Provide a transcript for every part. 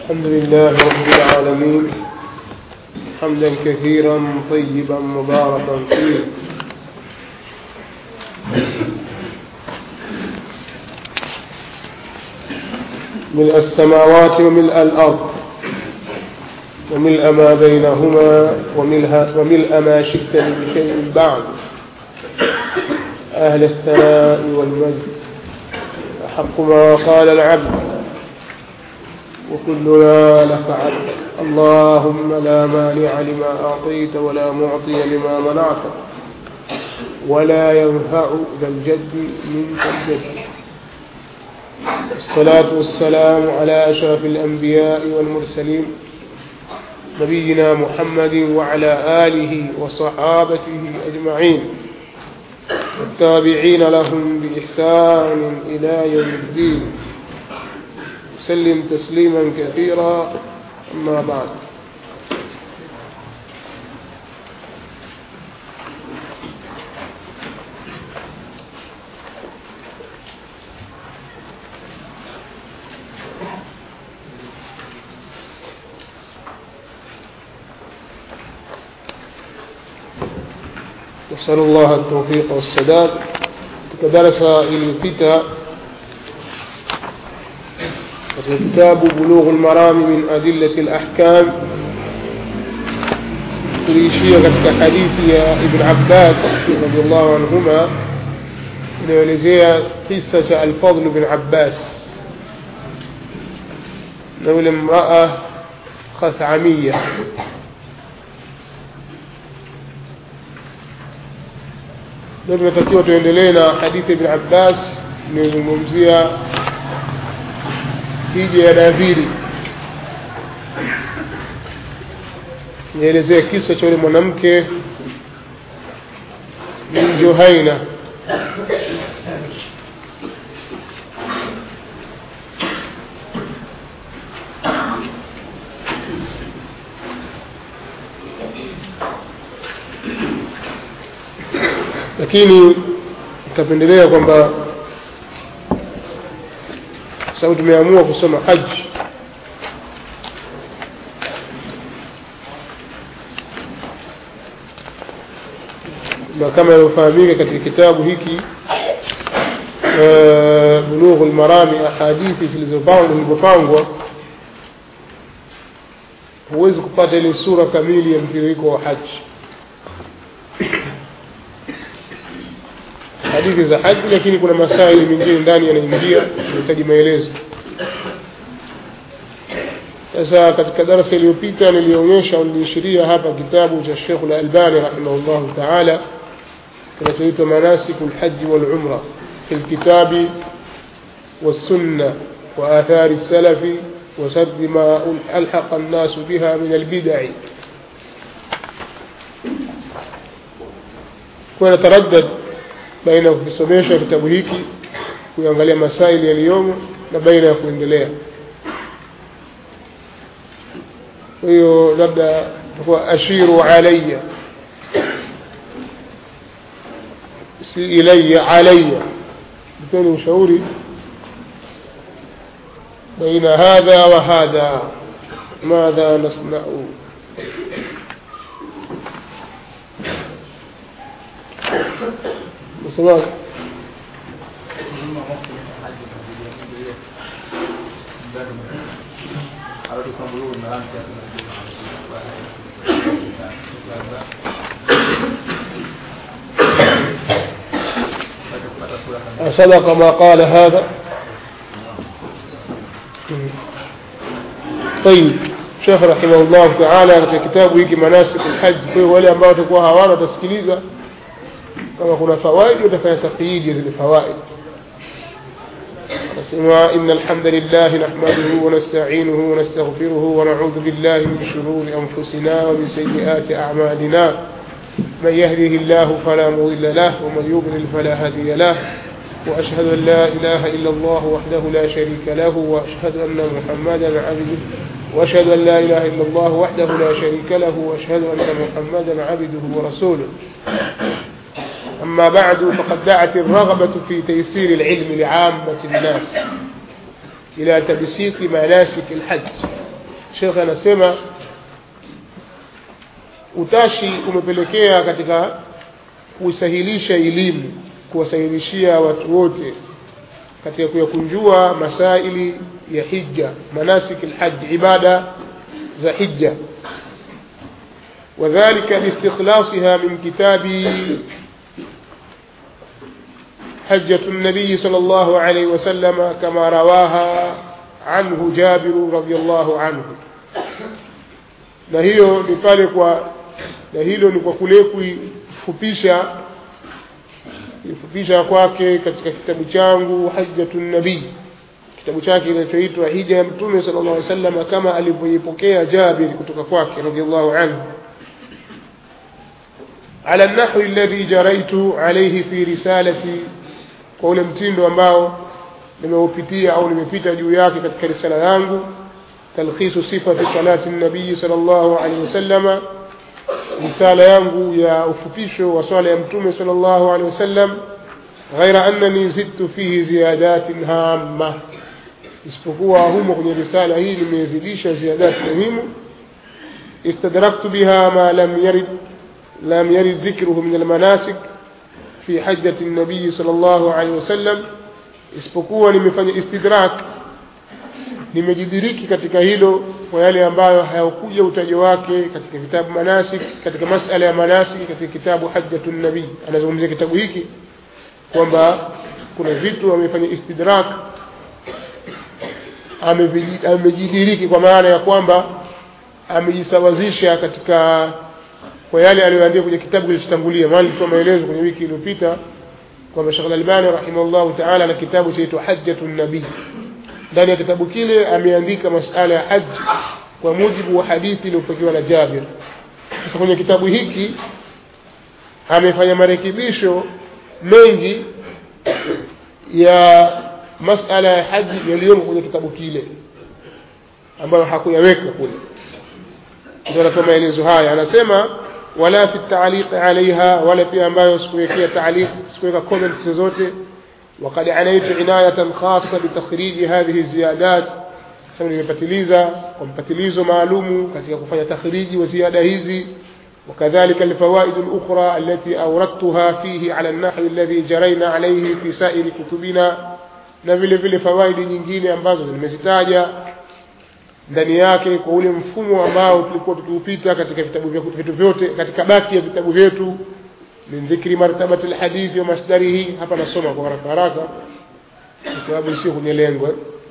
الحمد لله رب العالمين حمدا كثيرا طيبا مباركا فيه ملء السماوات وملء الأرض وملء ما بينهما وملء ما شئت من شيء بعد أهل الثناء والمجد أحق ما قال العبد وكلنا لك عبد اللهم لا مانع لما أعطيت ولا معطي لما منعت ولا ينفع ذا الجد منك الجد. الصلاة والسلام على أشرف الأنبياء والمرسلين نبينا محمد وعلى آله وصحابته أجمعين والتابعين لهم بإحسان إلى يوم الدين وسلم تسليما كثيرا. أما بعد، نسأل الله التوفيق والسداد. كذلك iliyopita katika kitabu Bulugh al-Maram min adillati al-ahkam tulishia katika hadithi ya Ibn Abbas radhiyallahu anhuma inaelezea kisa cha al-Fadl ibn Abbas na yule mraa Khathamiyya. Ndio tunatakiwa tuendelee na hadithi Ibn Abbas inayozungumzia hija ya nadhiri. Nielezea kisa cha yule mwanamke min Juhaina lakini nitapendelea kwamba sababu tumeamua kusoma haji na kama ilivyofahamika katika kitabu hiki Bulugh al-Maram ahadithi zilizopangwa huwezi kupata ile sura kamili ya mtiririko wa haji. hadithi za haji, lakini kuna masaili mengine ndani yanaingia yanahitaji maelezo. Sasa katika darasa iliyopita nilionyesha nilishiria hapa kitabu cha Sheikh Al-Albani rahimahullah ta'ala kinachoitwa Manasikul Hajj wal Umrah fi al-Kitab was-Sunnah wa athar as-salaf wa sadd ma alhaqa an-nas biha min al-bid'ah. Kuna taraddad baina ya kusomesha kitabu hiki kuangalia masaili yaliyomo na baina ya kuendelea. Hiyo labda kwa ashiru alayya si ilayya alayya bitoni ushauri baina hadha wa hadha madha nasna'u. سواء صدق ما قال هذا. طيب شيخ رحمه الله تعالى في كتابه يجي مناسك الحج wale ambao watakuwa hawana tasikiliza kama kuna fawaid utafanya taqyid ya zile fawaid. Nasema innal hamdalillah nahmaduhu wa nasta'inuhu wa nastaghfiruhu wa na'udhu billahi min shururi anfusina wa min sayyiati a'malina man yahdihillahu fala mudilla lahu wa man yudlil fala hadiya lahu wa ashhadu an la ilaha illa Allah wahdahu la sharika lahu wa ashhadu anna Muhammadan 'abduhu wa ashhadu an la ilaha illa Allah wahdahu la sharika lahu wa ashhadu anna Muhammadan 'abduhu wa rasuluhu. أما بعد، فقد دعت الرغبة في تيسير العلم لعامة الناس إلى تبسيط مناسك الحج Sheikh anasema utashi umepelekea katika kusahilisha elimu, kuwasahilishia watu wote katika kuyakunjua masaili ya hija, manasik alhajj, ibada za hija. وذلك باستخلاصها من كتاب حجة النبي صلى الله عليه وسلم كما رواها عنه جابر رضي الله عنه. na hilo ni kwa kule kufupisha kwake katika kitabu changu Hajjatun Nabii, kitabu chake kinachoitwa Hija ya Mtume sallallahu alaihi wasallam, kama alivyoipokea Jabir kutoka kwake radhiallahu anhu, ala an-nahwi alladhi jaraitu alayhi fi risalati, kwa ule mtindo ambao nimeupitia au nimepita juu yake katika risala yangu, talkhisu sifati salati an-nabii sallallahu alaihi wasallam, risala yangu ya ufupisho wa swala ya Mtume sallallahu alaihi wasallam, ghaira annani zidtu fihi ziyadatin hamma, isipokuwa humo kwenye risala hii nimezidisha ziyadati muhimu, istadraktu biha ma lam yarid dhikruhu min almanasik fi hajjati an-nabii sallallahu alaihi wasallam, isipokuwa nimefanya istidrak, nimejidiriki katika hilo kwa yale ambayo hayakuja utajo wake katika kitabu manasik, katika masala ya manasik katika kitabu Hajjatun Nabii. Anazungumzia kitabu hiki kwamba kuna vitu amefanya istidrak, amejidiriki, kwa maana ya kwamba amejisawazisha katika kwa yale aliyoandika kwenye kitabu kilichotangulia. Maana nilitoa maelezo kwenye wiki iliyopita kwamba Sheikh Al-Albani rahimahullah ta'ala na kitabu chaitwa Hajjatun Nabii, ndani ya kitabu kile ameandika masala ya haji kwa mujibu wa hadithi iliyopokewa na Jabir. Sasa kwenye kitabu hiki amefanya marekebisho mengi ya masala ya haji yaliyomo kwenye kitabu kile ambayo hakuyaweka kule. Ndio anatoa maelezo haya, anasema wala fi ta'liq alaiha, wala pia ambayo sikuwekea ta'liq, sikuweka comments zozote. وقد عنيت عناية خاصة بتخريج هذه الزيادات، كما nimepatiliza kwa mpatilizo maalumu katika kufanya takhriji wa ziada hizi. وكذلك الفوائد الأخرى التي أوردتها فيه على النحو الذي جرينا عليه في سائر كتبنا، na vile vile fawaidi nyingine ambazo nimezitaja ndani yake kwa ule mfumo ambao tulikuwa tukiupita katika vitabu vyote, katika baki ya vitabu vyetu. من ذكر مرتبة الحديث ومصدره، hapa nasoma kwa haraka kwa sababu sio kwenye lengo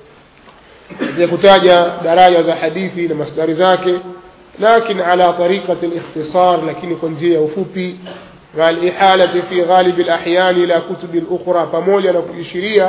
ya kutaja daraja za hadithi na masdari zake, lakini ala tariqati al-ikhtisar, lakini kwa njia ya ufupi, wal ihalati fi ghalib al-ahyan ila kutub al-ukhra, pamoja na kuishiria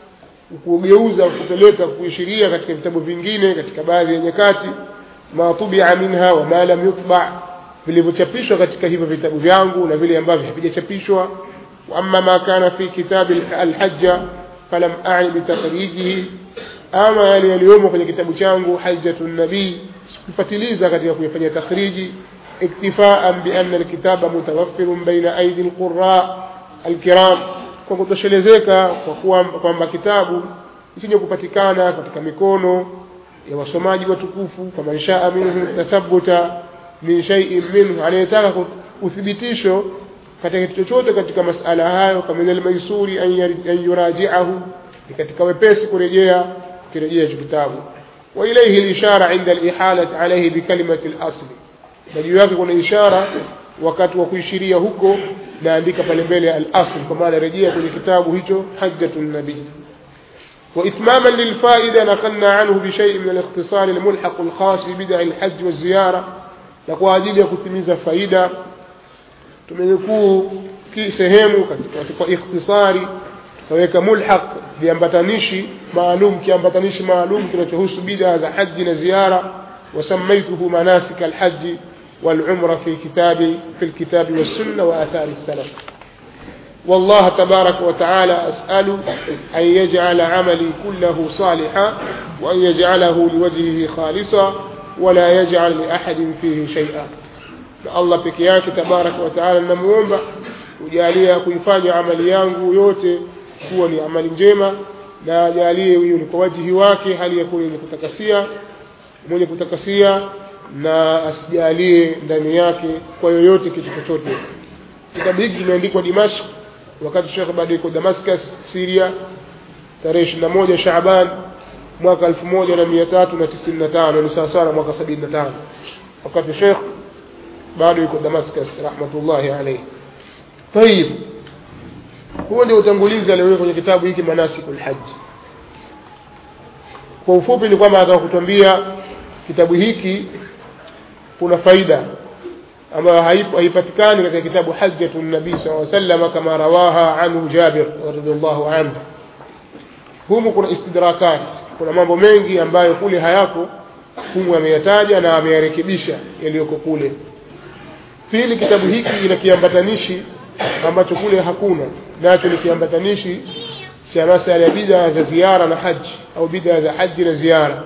kugeuza kupeleka kuishiria katika vitabu vingine katika baadhi ya nyakati, ma tubi'a minha wa ma lam yutba', vilivyochapishwa katika hivyo vitabu vyangu na vile ambavyo havijachapishwa. Wa amma ma kana fi kitab al-hajja falam a'ni bi takhrijihi, ama yale yaliyomo kwenye kitabu changu Hajjatun Nabii sikufatiliza katika kuyafanyia takhriji, iktifaan bi anna al-kitaba mutawaffirun baina aidi al-qurra al-kiram, kwa kutoshelezeka kwa kwamba kitabu chenye kupatikana katika mikono ya wasomaji watukufu, kama insha minhu tathabbuta min shay'in minhu, anayetaka uthibitisho katika kitu chochote katika masala hayo, kama al-maysuri an yuraji'ahu, katika wepesi kurejea kitabu. Wa ilayhi al-ishara 'inda al-ihalati alayhi bi kalimati al-asl, na juu yake kuna ishara wakati wa kuishiria huko, naandika pale mbele al-asl, kwa maana rejea kwenye kitabu hicho Hajjatun Nabii. Wa itmaman lil-fa'ida naqalna anhu bi shay'in min al-ikhtisar al-mulhaq al-khas bi bid'a al-hajj wa ziyara, na kwa ajili ya kutimiza faida tumenukuu sehemu katika ikhtisari, tukaweka mulhaq viambatanishi maalum, kiambatanishi maalum kinachohusu bid'a za haji na ziara. Wasamaituhu manasik alhajj والعمرة في الكتاب والسنة وآثار السلف. والله تبارك وتعالى أسأل أن يجعل عملي كله صالحا، وأن يجعله لوجهه خالصا، ولا يجعل لأحد فيه شيئا. الله بكياك تبارك وتعالى نموomba ujalie kuifanya amali yangu yote kuwa ni amali njema, na ajalie hiyo ni kwa wajhi wake, hali ya kuwa ni kutakasia, mwenye kutakasia na asijalie ndani yake kwa yoyote kitu chochote. Kitabu hiki kimeandikwa Dimashq wakati Sheikh bado yuko Damascus Syria tarehe 21 Shaaban mwaka 1395, ni sawa na mwaka 75, wakati Sheikh bado yuko Damascus rahmatullahi alayhi. Tayib, huo ndio utangulizi alioweka kwenye kitabu hiki Manasikul Hajj. Kwa ufupi ni kwamba nataka kutuambia kitabu hiki kuna faida ambayo haipatikani katika kitabu Hajjatun Nabii sallallahu alayhi wasallam kama rawaha anhu Jabir radhiyallahu anhu. Humu kuna istidrakat, kuna mambo mengi ambayo kule hayako, humu ameyataja na ameyarekebisha yaliyoko kule. Pili, kitabu hiki ina kiambatanishi ambacho kule hakuna, nacho ni kiambatanishi cha masuala ya bid'a za ziara na haji au bid'a za haji na ziara.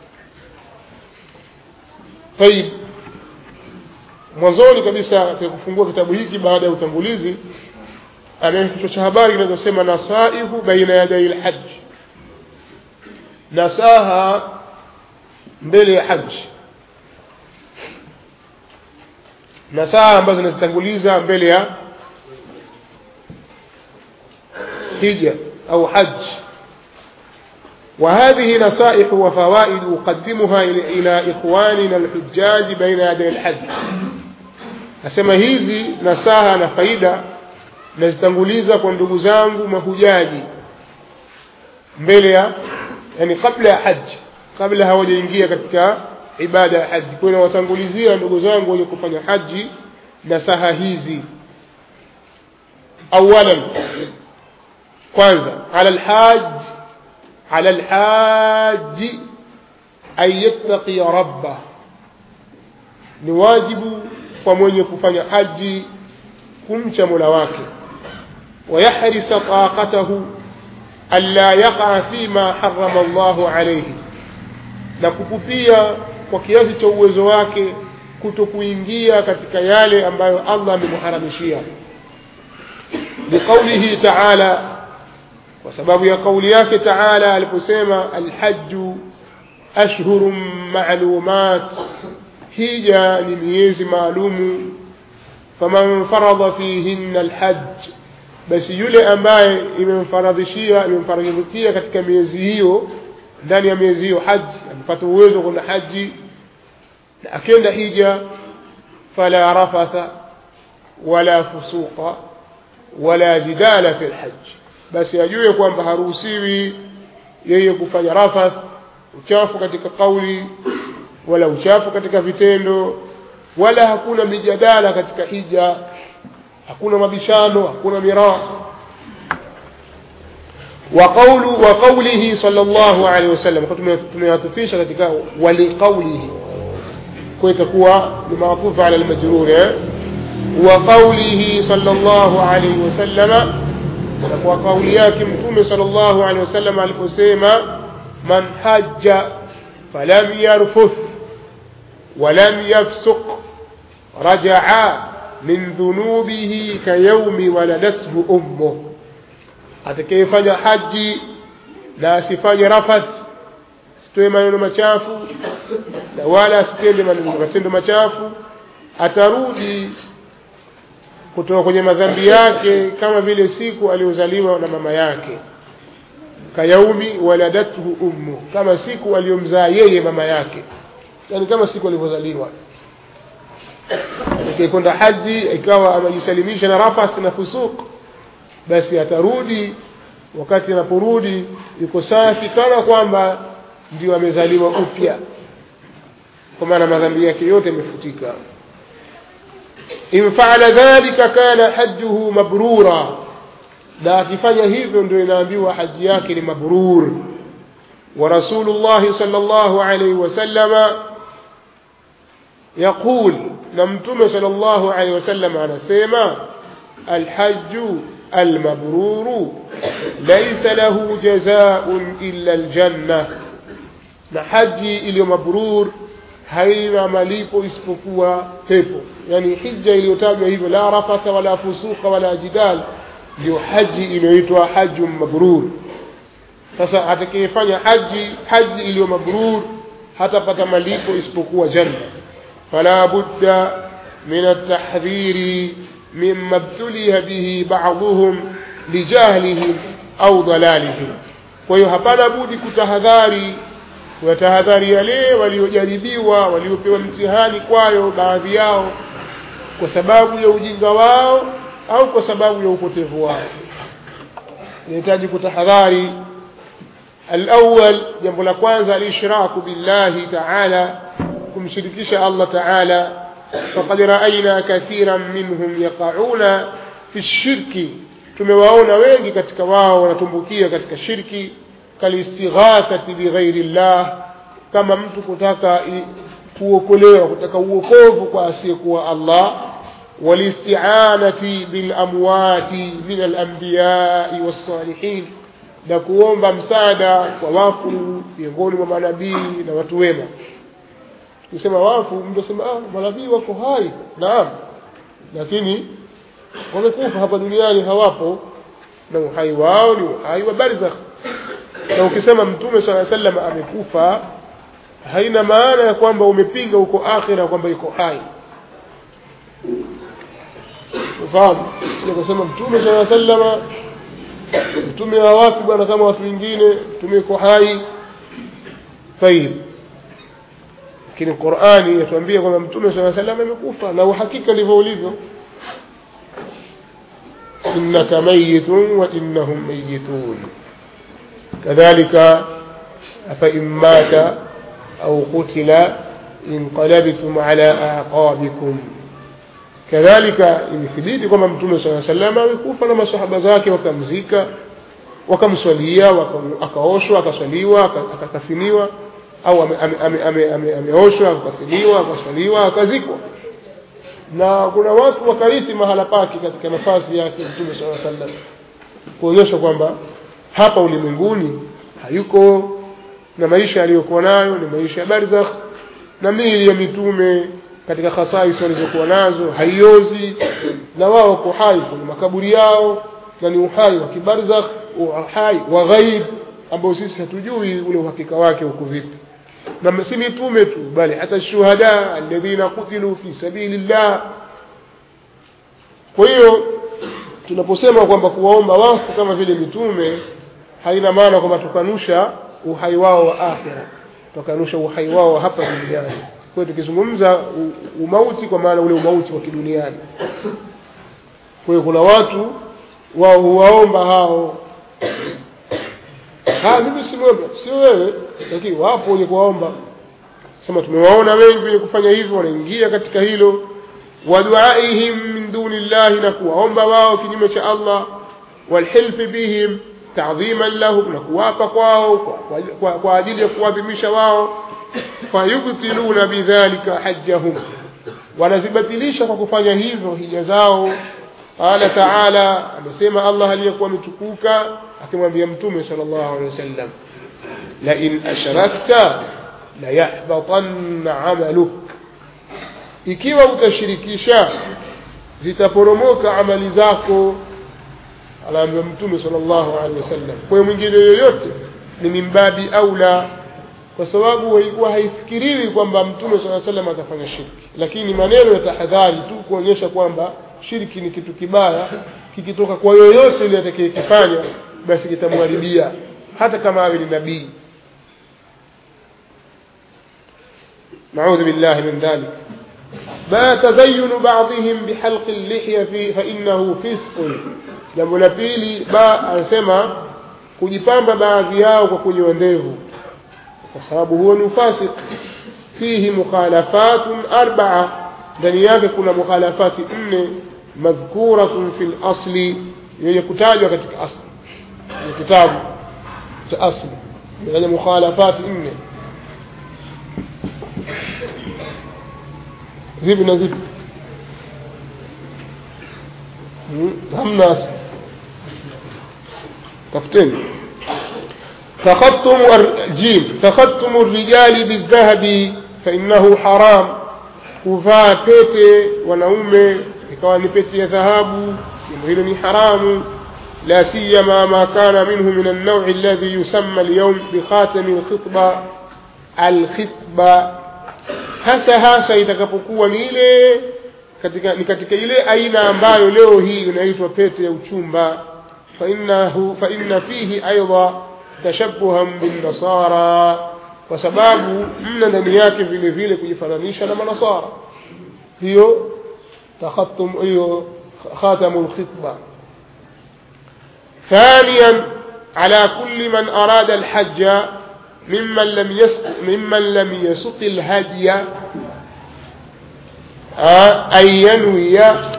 Tayib, mwanzoni kabisa kwa kufungua kitabu hiki baada ya utangulizi ameweka kichwa cha habari kinachosema nasaihu baina yaday al-hajj, nasaha mbele ya haji, nasaha ambazo zinazitanguliza mbele ya hija au haji. وهذه نصائح وفوائد أقدمها إلى إخواننا الحجاج بين يدي الحج. أسمى hizi nasaha na faida nazitanguliza kwa ndugu zangu mahujaji mbele ya, yani kabla ya haji, kabla hawajaingia katika ibada ya haji. Kwa hiyo watangulizia ndugu zangu wenye kufanya haji nasaha hizi. Awalan, kwanza, على الحاج أن يتقي ربه, ni wajibu kwa mwenye kufanya haji kumcha Mola wake. ويحرص طاقته ألا يقع فيما حرم الله عليه, na kukupia kwa kiasi cha uwezo wake kutokuingia katika yale ambayo Allah amemharamishia. Biqaulihi ta'ala, kwa sababu ya kauli yake Ta'ala aliposema alhajju ashhurun ma'lumat, hija ni miezi maalumu. Faman faradha fihinna alhajj, basi yule ambaye imemfaradhishia katika miezi hiyo, ndani ya miezi hiyo haji, amepata uwezo kwenda haji na akenda hija, fala rafatha wala fusuqa wala jidala fil hajj, basi ajue kwamba haruhusiwi yeye kufanya rafath, uchafu katika kauli, wala uchafu katika vitendo, wala hakuna mijadala katika hija, hakuna mabishano, hakuna miraa. Wa qawlihi sallallahu alayhi wasallam, tumeyatufisha katika wali qawlihi, kwa itakuwa ni maakufa ala al-majrur. Wa qawlihi sallallahu alayhi wasallam, na kwa kauli yake Mtume sallallahu alaihi wasallam aliposema man hajja falam yarfuth walam yafsuq raja'a min dhunubihi kayawmi waladathu ummuh, atakayefanya haji na asifanye rafath, asitoe maneno machafu na wala asitende matendo machafu, atarudi kutoka kwenye madhambi yake kama vile siku aliyozaliwa na mama yake. Kayaumi waladathu ummu, kama siku aliyomzaa yeye mama yake, yani kama siku alivyozaliwa. Akikwenda haji ikawa amejisalimisha na rafath na fusuq, basi atarudi, wakati anaporudi yuko safi kana kwamba ndio amezaliwa upya, kwa maana madhambi yake yote yamefutika. In fa'ala dhalika kana hajjuhu mabrura, na akifanya hivyo ndio inaambiwa haji yake ni mabrur. Wa Rasulullah sallallahu alayhi wasallama yaqul, na Mtume sallallahu alayhi wasallam anasema alhajju almabruru laysa lahu jazaa'un illa aljanna, na haji iliyo mabrur haina malipo isipokuwa pepo. Yani hija iliyotajwa hivyo, la rafatha wala fusuqa wala jidal, ndio haji inayoitwa hajjun mabrur. Sasa atakayefanya haji iliyo mabrur hatapata malipo isipokuwa janna. Fala budda min at-tahdhiri mimma ibtuliya bihi ba'dhum lijahlihim au dhalalihim. Kwa hiyo hapana budi kutahadhari, kutahadhari yale waliojaribiwa, waliopewa mtihani kwayo baadhi yao kwa sababu ya ujinga wao au kwa sababu ya upotevu wao. Inahitaji kutahadhari. Al-awwal, jambo la kwanza, al-ishraku billahi ta'ala, kumshirikisha Allah ta'ala. Faqad ra'ayna kathiran minhum yaqa'una fi ash-shirki, tumewaona wengi katika wao wanatumbukia katika shirki. Kalistighathati bighairi Allah, kama mtu kutaka kuokolewa, kutaka uokovu kwa asiyekuwa Allah. Walisti'anati bil amwati min al anbiya'i was salihin, na kuomba msaada kwa wafu miongoni mwa manabii na watu wema. Kusema wafu, mtu asema manabii wako hai, naam, lakini wamekufa hapa duniani, hawapo, na uhai wao ni uhai wa barzakh. Na ukisema Mtume sallallahu alaihi wasallam amekufa, haina maana ya kwamba umepinga huko akhira kwamba yuko hai. Ufahamu? Sio kusema Mtume sallallahu alaihi wasallam mtume wa wapi bwana kama watu wengine, mtume yuko hai. Tayib. Lakini Qur'ani yatuambia kwamba Mtume sallallahu alaihi wasallam amekufa, na uhakika ndivyo ulivyo. Innaka mayitun wa innahum mayitun. كذلك فإن مات أو قتل انقلبتم على أعقابكم. كذلك إن كما متوم صلى الله عليه وسلم amekufa na masahaba zake wakamzika, wakamswalia, akaoshwa, akaswaliwa, akakafiniwa, au ameoshwa, akakafiniwa, akaswaliwa, akazikwa. Na kuna watu wakarithi mahala pake katika nafasi yake Mtume صلى الله عليه وسلم, kuonyesha kwamba hapa ulimwenguni hayuko, na maisha aliyokuwa nayo ni maisha ya barzakh, na miili ya mitume katika khasais walizokuwa nazo haiozi, na wao wako hai kwenye makaburi yao, na ni uhai wa kibarzakh, uhai wa ghaib ambao sisi hatujui ule uhakika wake uko vipi. Na si mitume tu, bali hata shuhada alladhina qutilu fi sabilillah. Kwa hiyo tunaposema kwamba kuwaomba wafu kama vile mitume, haina maana kwamba tukanusha uhai wao wa akhira, tukanusha uhai wao hapa duniani. Kwa hiyo tukizungumza umauti, kwa maana ule umauti wa kiduniani. Kwa hiyo kuna watu wao huwaomba hao, mimi si mwomba, sio wewe, lakini wapo wenye kuwaomba. Sema tumewaona wengi wenye kufanya hivyo, wanaingia katika hilo. Wa du'aihim min dunillahi, na kuwaomba wao kinyume cha Allah. Walhilf bihim ta'dhiman lahum, na kuwapa kwao kwa ajili ya kuadhimisha wao. Fayubtiluna bidhalika hajjahum, wanazibatilisha kwa kufanya hivyo hija zao. Qala ta'ala, amesema Allah aliyekuwa mtukuka akimwambia Mtume sallallahu alaihi wasallam, la in ashrakta la yahbatanna 'amaluk, ikiwa utashirikisha zitaporomoka amali zako. Alaambia Mtume sallallahu alaihi wasallam. Kwa hiyo mwingine yoyote ni mimbabi aula, kwa sababu haikuwa haifikiriwi kwamba Mtume sallallahu alaihi wasallam atafanya shirki, lakini maneno ya tahadhari tu kuonyesha kwamba shirki ni kitu kibaya, kikitoka kwa yoyote ile atakayekifanya basi kitamharibia, hata kama awe ni nabii. Na'udhu billahi min dhalik. ما تزين بعضهم بحلق اللحية فإنه فسق. jambo la pili, anasema kujipamba baadhi yao kwa kunyoa ndevu, kwa sababu huo ni ufasik. Fihi mukhalafatun arba'a, ndani yake kuna mukhalafati 4 madhkuratun fil asli, yenye kutajwa katika asli, ni kitabu cha asli, yenye mukhalafati 4. zipi na zipi? hamna asli, تفتن. تختم الرجال بالذهب فإنه حرام. kuvaa pete wanaume ikawa ni pete ya dhahabu, hilo ni haramu. la siyama ma kana minhu min an-naw' alladhi yusamma al-yawm bi khatam al-khitba, alkhitba, hasa itakapokuwa ni ile katika ile aina ambayo leo hii inaitwa pete ya uchumba. fa inna fihi aidha tashabbuhan bin nasara, kwa sababu mna ndani yake vile vile kujifananisha na manasara. hiyo takhattum, hiyo khatamul khitba. ثانيا على كل من أراد الحج ممن لم يسق الهدي أن ينوي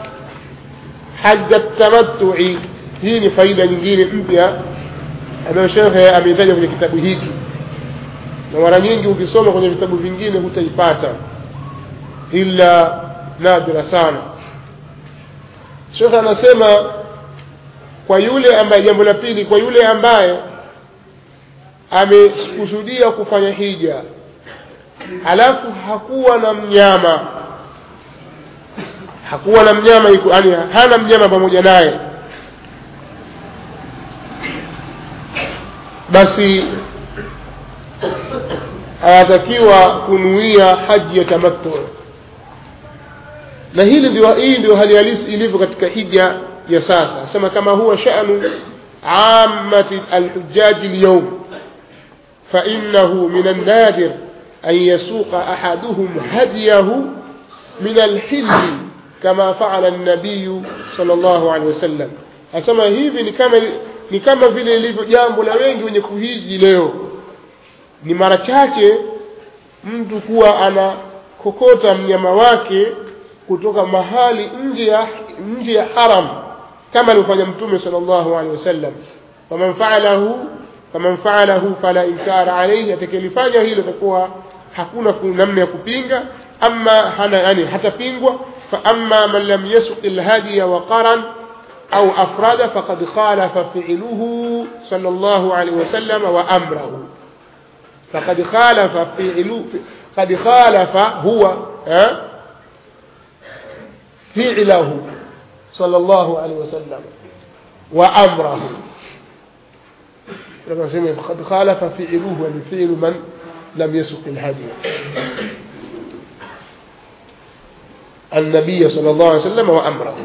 حج التمتع. hii ni faida nyingine mpya ambayo shekhe ameitaja kwenye kitabu hiki, na mara nyingi ukisoma kwenye vitabu vingine hutaipata ila nadra sana. Shekhe anasema kwa yule ambaye, jambo la pili, kwa yule ambaye amekusudia kufanya hija alafu hakuwa na mnyama, yani hana mnyama pamoja naye, basi anatakiwa kunuia haji ya tamattu. Na hii ndio hali halisi ilivyo katika hija ya sasa. Sema kama huwa sha'nu ammati alhujjaj alyawm fa innahu min an-nadir an yasuqa ahaduhum hadiyahu min al-hill kama fa'ala an-nabiy sallallahu alayhi wasallam. Asema hivi ni kama vile ilivyo jambo la wengi wenye kuhiji leo. Ni mara chache mtu kuwa anakokota mnyama wake kutoka mahali nje ya haram kama alivyofanya Mtume sallallahu alaihi wasallam. faman fa'alahu fala inkara alayhi, atakayefanya hilo takuwa hakuna namna ya kupinga, amma hatapingwa. fa amma man lam yasuq alhadi wa qaran au afrada faqad khalafa fi'luhu sallallahu alaihi wasallam wa amrahu. faqad khalafa fi'luhu, qad khalafa huwa فعله صلى الله عليه وسلم وأمره. قد خالف فعله ولفعل من لم يسق الهدي النبي صلى الله عليه وسلم وأمره.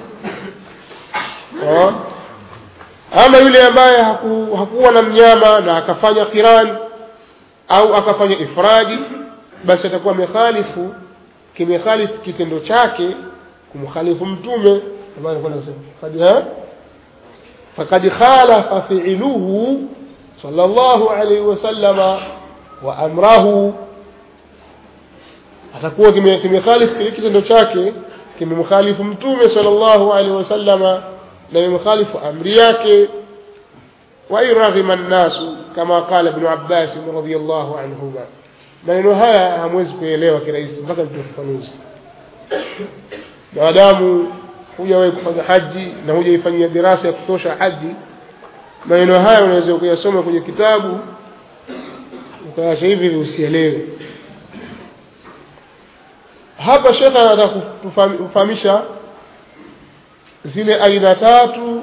ama yule ambaye hakuwa na mnyama na akafanya qiran au akafanya ifradi, basi atakuwa kimekhalifu kitendo chake kumkhalifu Mtume ambaye alikuwa anasema faqad khalafa fi'luhu sallallahu alayhi wasallama wa amrahu. Atakuwa kimekhalifu kile kitendo chake, kimemkhalifu Mtume sallallahu alayhi wasallama na kimemkhalifu amri yake. wa iraghima an-nasu kama qala ibn Abbas radhiyallahu anhuma. Maneno haya hamwezi kuelewa kirahisi mpaka mtufafanuzi. Maadamu hujawahi kufanya haji na hujaifanyia dirasa ya kutosha haji, maneno haya unaweza kuyasoma kwenye kitabu ukaacha hivi usielewe. Hapa shekha anataka kufahamisha zile aina tatu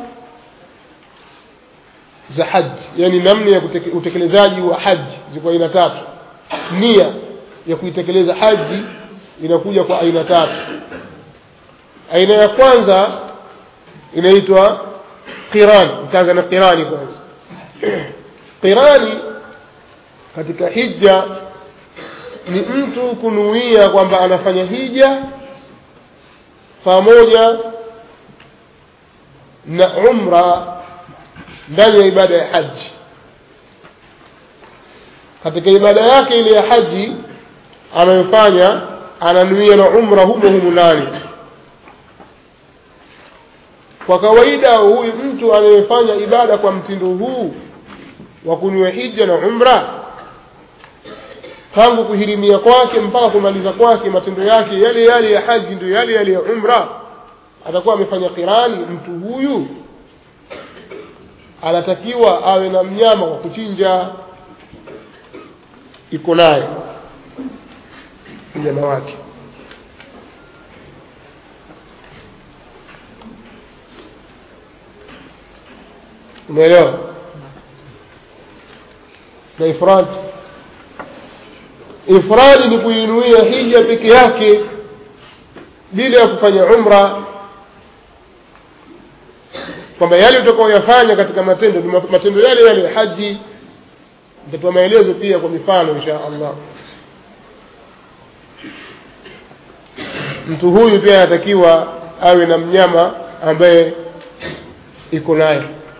za haji, yani namna ya utekelezaji wa haji ziko aina tatu. Nia ya kuitekeleza haji inakuja kwa aina tatu. Aina ya kwanza inaitwa qiran. Tutaanza na qirani kwanza. Qirani katika hija ni mtu kunuia kwamba anafanya hija pamoja na umra ndani ya ibada ya haji. Katika ibada yake ile ya haji anayofanya ananuia na umra humo ndani. Kwa kawaida huyu mtu anayefanya ibada kwa mtindo huu wa kunuia hija na umra, tangu kuhirimia kwake mpaka kumaliza kwake matendo yake yale ya haji ndio yale ya umra, atakuwa amefanya qirani. Mtu huyu anatakiwa awe na mnyama wa kuchinja iko naye mnyama wake. Umeelewa? Na ifrad Ifradi ni kuinuia hija peke yake bila ya kufanya umra, kwamba yale utakayoyafanya katika matendo yale yale ya haji. Nitatoa maelezo pia kwa mifano insha Allah. Mtu huyu pia anatakiwa awe na mnyama ambaye iko naye.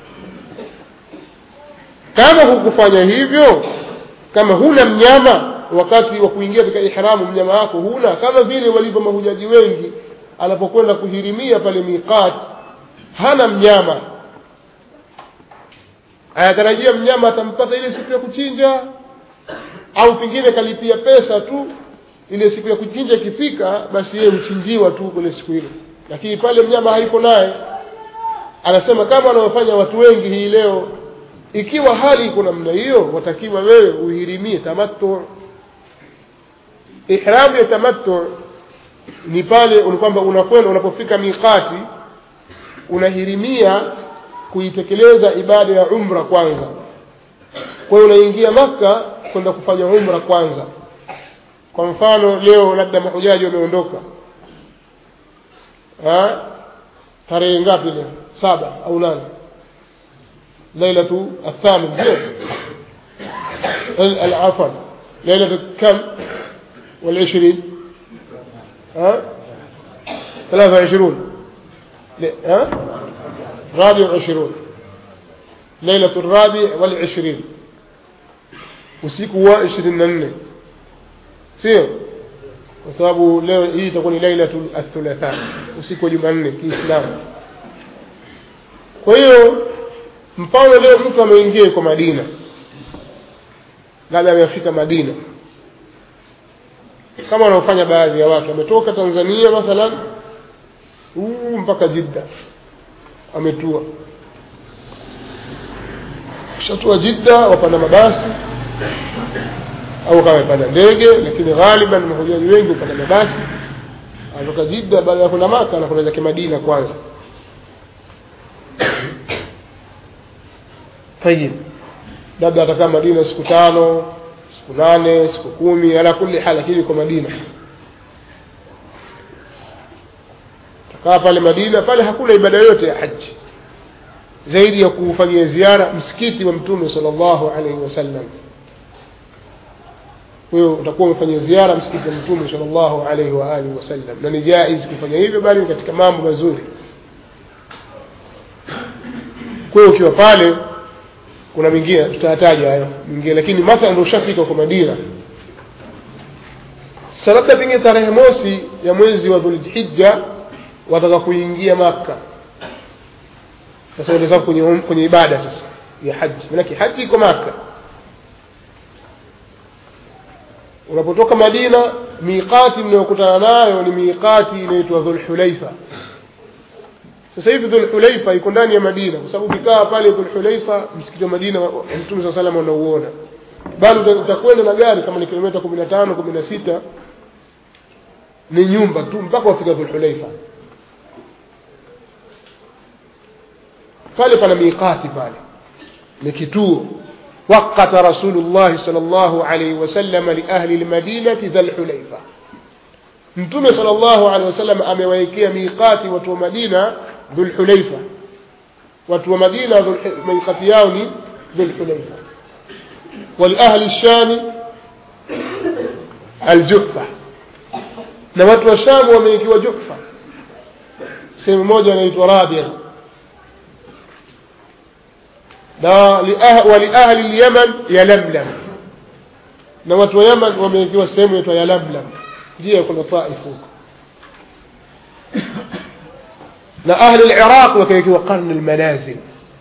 Kama hukufanya hivyo, kama huna mnyama wakati wa kuingia katika ihramu, mnyama wako huna, kama vile walivyo mahujaji wengi anapokwenda kuhirimia pale miqat, hana mnyama, anatarajia mnyama atampata ile siku ya kuchinja, au pengine kalipia pesa tu, ile siku ya kuchinja ikifika basi yeye huchinjiwa tu kwenye siku ile, lakini pale mnyama haiko naye. Anasema kama wanaofanya watu wengi hii leo, ikiwa hali iko namna hiyo, watakiwa wewe uhirimie tamattu. Ihram ya tamattu ni pale kwamba unakwenda, unapofika miqati unahirimia kuitekeleza ibada ya umra kwanza. Kwa hiyo unaingia Makka kwenda kufanya umra kwanza. Kwa mfano leo labda mahujaji wameondoka, tarehe ngapi leo? 7 au 8, lailatu athamin, العفو ليلة كم والعشرين 23 24 ليلة 24 usiku wa 24, sio? Kwa sababu leo hii itakuwa ni lailatul thulatha, usiku wa Jumanne Kiislamu. Kwa hiyo mfano leo mtu ameingia kwa Madina, labda amefika Madina, kama wanaofanya baadhi ya watu, ametoka Tanzania mathalan mpaka Jeddah, ametua, shatua Jeddah, wapanda mabasi au kama wapanda ndege, lakini ghaliban mahujaji wengi wapanda mabasi. Anatoka Jeddah, baada ya kwenda Makka anakwenda zake Madina kwanza. Tayib, labda atakaa Madina siku 5, siku 8, siku 10, ala kulli hal, lakini kwa Madina. Takaa pale Madina, pale hakuna ibada yote ya haji zaidi ya kufanyia ziara msikiti wa Mtume sallallahu alaihi wasallam. Wewe utakuwa umefanya ziara msikiti wa Mtume sallallahu alaihi wa alihi wasallam, na ni jaiz kufanya hivyo, bali katika mambo mazuri. Kwa hiyo ukiwa pale, kuna mingine tutataja hayo mingine, lakini mathalan ndio ushafika kwa Madina, labda pengine tarehe mosi ya mwezi wa Dhulhijja wataka kuingia Makka. Sasa unaweza kwenye ibada sasa ya haji, maana haji iko Makka. Unapotoka Madina, miqati mnayokutana nayo ni miqati inaitwa Dhulhulaifa. Sasa hivi Dhulhulaifa iko ndani ya Madina, kwa sababu ukikaa pale Dhulhulaifa, msikiti wa Madina Mtume sallallahu alaihi wasallam anauona, bali utakwenda na gari kama ni kilomita 15 16, ni nyumba tu mpaka ufika Dhulhulaifa. Pale pana miqati, pale ni kituo. وقت رسول الله صلى الله عليه وسلم لأهل المدينة Dhulhulaifa. Mtume sallallahu alaihi wasallam amewaekea miqati watu wa Madina Dhulhulaifa. Watu wa Madina miqati yao ni Dhulhulaifa. Wal ahli Sham al-Juhfa, na watu wa Sham wamewekewa Juhfa, sehemu moja inaitwa Rabi'a. Wa li ahli al-Yaman Yalamlam, na watu wa Yaman wamewekewa sehemu inaitwa Yalamlam, ndio kuna Taif huko. Na ahli al-Iraq wakiwekewa Qarn al-Manazil.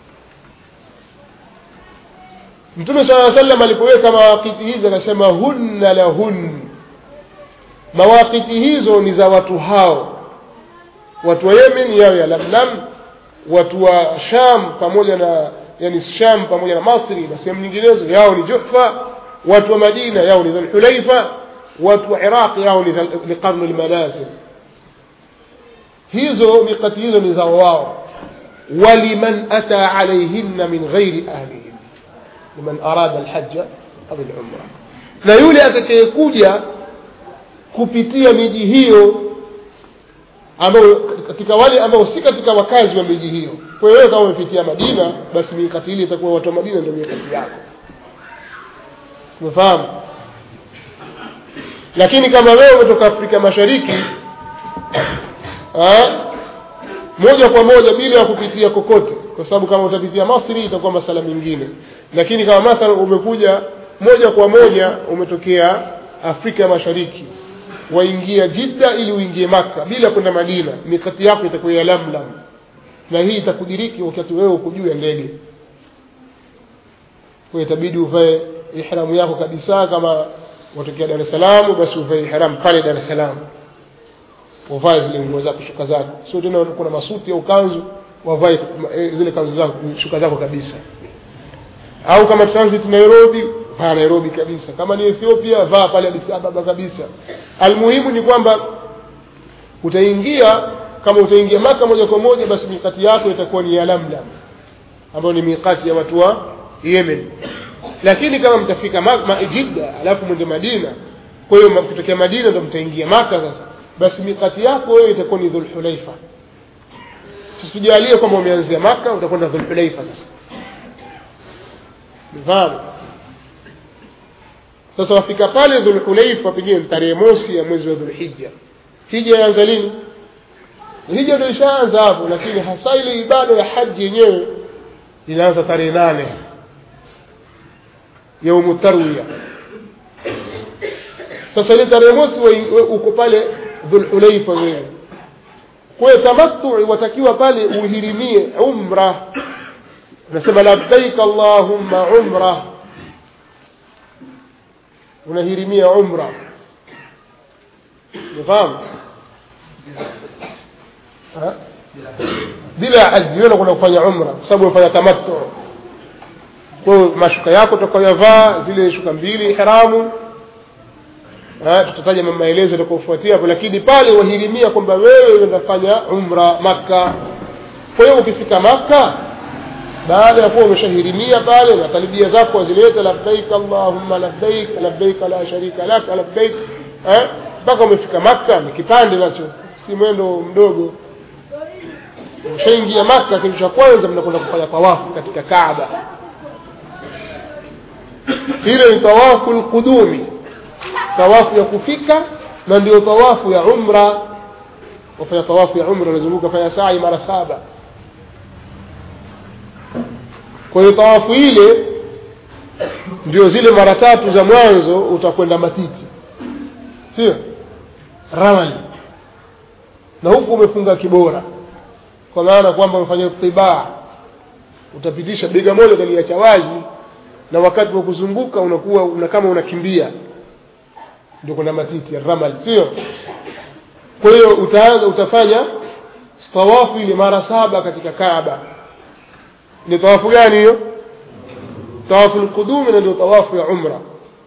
Mtume sallallahu alaihi wasallam alipoweka mawaqiti hizo akasema hunna lahun, mawaqiti hizo ni za watu hao. Watu wa Yemen yao Yalamlam, watu wa Sham pamoja na Sham pamoja na Masri na sehemu nyinginezo yao ni Juhfa, watu wa Madina yao ni Dhulhulaifa, watu wa Iraq yao ni Qarn al-Manazil. hizo miqati hizo ni za wao. waliman ata alayhinna min ghairi ahlihim, liman arada alhajj au al-umra. Na yule atakayekuja kupitia miji hiyo ambao katika wale ambao si katika wakazi wa miji hiyo, kwa hiyo kama umepitia Madina basi mikati ile itakuwa watu wa Madina ndio mikati yako. Umefahamu? Lakini kama wewe umetoka Afrika Mashariki moja kwa moja bila ya kupitia kokote, kwa sababu kama utapitia Misri itakuwa masala mengine. Lakini kama mathalan umekuja moja kwa moja umetokea Afrika Mashariki waingia Jeddah ili uingie Makkah bila kwenda Madina, mikati yako itakuwa ya Lamlam, na hii itakudiriki wakati wewe uko juu ya ndege. Kwa itabidi uvae ihramu yako kabisa. Kama watokea Dar es Salaam basi uvae ihram pale Dar es Salaam, uvae zile nguo zako, shuka zako, sio tena kuna masuti au kanzu, wavae zile kanzu zako, shuka zako kabisa. Au kama transit Nairobi, vaa Nairobi kabisa. Kama ni Ethiopia, vaa pale Addis Ababa kabisa. Almuhimu ni kwamba utaingia, kama utaingia Makkah moja kwa moja basi mikati yako itakuwa ni ya Lamlam, ambayo ni mikati ya watu wa Yemen. Lakini kama mtafika Jeddah alafu mwende Madina, kwa hiyo mkitokea Madina ndio mtaingia Makkah sasa, basi mikati yako wewe itakuwa ni Dhul Hulaifa. Tusijalie kama umeanzia Makkah utakwenda Dhul Hulaifa sasa. Mfano sasa wafika pale Dhul Hulaifa pengine tarehe mosi ya mwezi wa Dhulhijja. Hija yaanza lini? Hija ndio ishaanza hapo, lakini hasa ile ibada ya haji yenyewe inaanza tarehe 8 يوم tarwiya. Sasa ile tarehe mosi uko pale Dhul Hulaifa wewe, kwa tamattu watakiwa pale uhirimie umra. Unasema labbaik Allahumma umra, unahirimia umra. Unafahamu? Bila haji wewe unakwenda kufanya umra kwa sababu unafanya tamattu. Kwa mashuka yako utakayovaa zile shuka mbili ihramu, tutataja maelezo yatakayofuatia hapo, lakini pale wahirimia kwamba wewe unafanya umra Makkah. Kwa hiyo ukifika Makkah baada ya kuwa umeshahirimia pale na talbia zako wazileta, labbaik Allahumma labbaik labbaik la sharika lak labbaik, mpaka umefika Makkah. Ni kipande nacho, si mwendo mdogo. Ushaingia Makkah, kitu cha kwanza mnakwenda kufanya tawafu katika Kaaba. Ile ni tawafu al-qudumi, tawafu ya kufika, na ndio tawafu ya umra. Wafanya tawafu ya umra unazunguka fanya sa'i mara 7. Kwa hiyo tawafu ile ndio zile mara 3 za mwanzo utakwenda matiti, sio ramali, na huku umefunga kibora, kwa maana kwamba umefanya tibaa, utapitisha bega moja utaliacha wazi, na wakati wa kuzunguka unakuwa kama unakimbia, ndio kuna matiti ya ramal, sio? Kwa hiyo utafanya tawafu ile mara 7 katika Kaaba. Ni tawafu gani hiyo? Tawafu al-qudum, na ndio tawafu ya umra.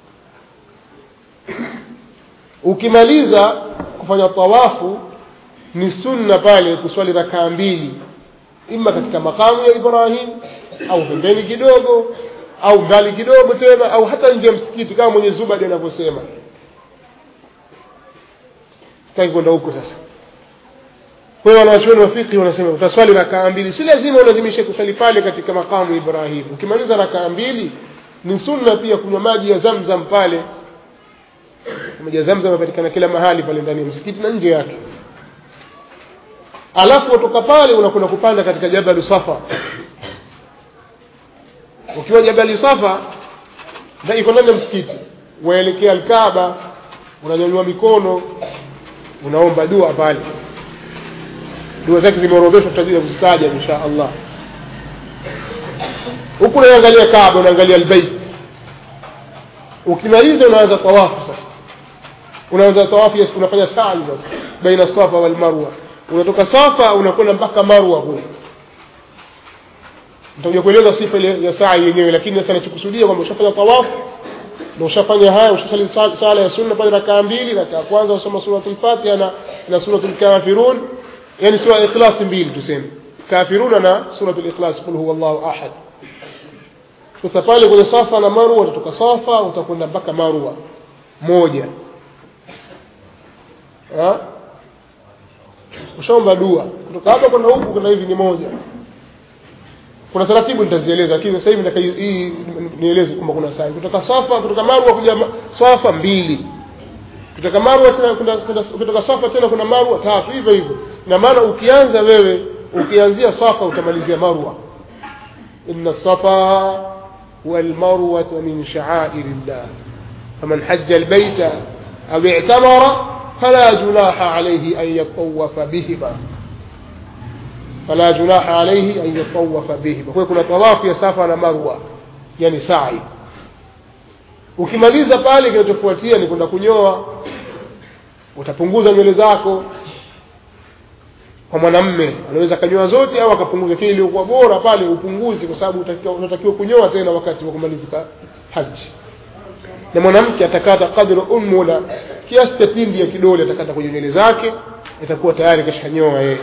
Ukimaliza kufanya tawafu ni sunna pale kuswali rakaa 2, ima katika makamu ya Ibrahim au pembeni kidogo au mbali kidogo tena, au hata nje ya msikiti kama mwenye Zubadi anavyosema. Sitaki kwenda huko sasa. Kwa hiyo wanachuoni wa fiqh wanasema utaswali rakaa 2, si lazima ulazimishe kuswali pale katika makamu Ibrahim. Ukimaliza rakaa 2 ni sunna pia kunywa maji ya Zamzam pale. Maji ya Zamzam yanapatikana kila mahali pale ndani ya msikiti na nje yake. Alafu kutoka pale unakwenda kupanda katika Jabal Safa. Ukiwa Jabal Safa na iko ndani ya msikiti, waelekea al-Kaaba, unanyanyua mikono, unaomba dua pale. Dua zake zimeorodheshwa, tutajua kuzitaja insha Allah. Huko unaangalia Kaaba, unaangalia al-Bait. Ukimaliza unaanza tawafu sasa. Unaanza tawafu, unafanya sa'i sasa baina Safa wal Marwa. Unatoka Safa unakwenda mpaka Marwa kule. Nitakuja kueleza sifa ile ya sa'i yenyewe, lakini sasa nachokusudia kwamba ushafanya tawafu na ushafanya haya, ushasali sala ya sunna pale rakaa 2, rakaa kwanza usoma suratul Fatiha na suratul Kafirun, yani sura Ikhlas 2 tuseme. Kafirun na suratul Ikhlas, qul huwallahu ahad. Sasa pale kwenye Safa na Marwa utatoka Safa utakwenda mpaka Marwa moja. Ushaomba dua kutoka hapa kwenda huku kwenda hivi ni moja. Kuna taratibu nitazieleza, lakini sasa hivi nataka hii nieleze kwamba kuna sa'i kutoka Safa, kutoka Marwa kuja Safa 2, kutoka Marwa tena kutoka Safa tena kuna Marwa 3, hivyo hivyo. Na maana ukianza wewe ukianzia Safa utamalizia Marwa. Inna Safa wal Marwa min sha'airillah faman hajja al-bayta aw i'tamara fala junaha alayhi an yatawafa bihima, fala junaha alayhi an yatawafa bihima. Kwa kuna tawafu ya Safa na Marwa, yani sa'i. Ukimaliza pale kinachofuatia ni kwenda kunyoa. Utapunguza nywele zako. Kwa mwanamume anaweza kanyoa zote au akapunguza, kile iliyokuwa bora pale upunguzi, kwa sababu unatakiwa kunyoa tena wakati wa kumalizika haji. Na mwanamke atakata kadri umula, kiasi cha tindi ya kidole atakata kwenye nywele zake, itakuwa tayari kashanyoa yeye.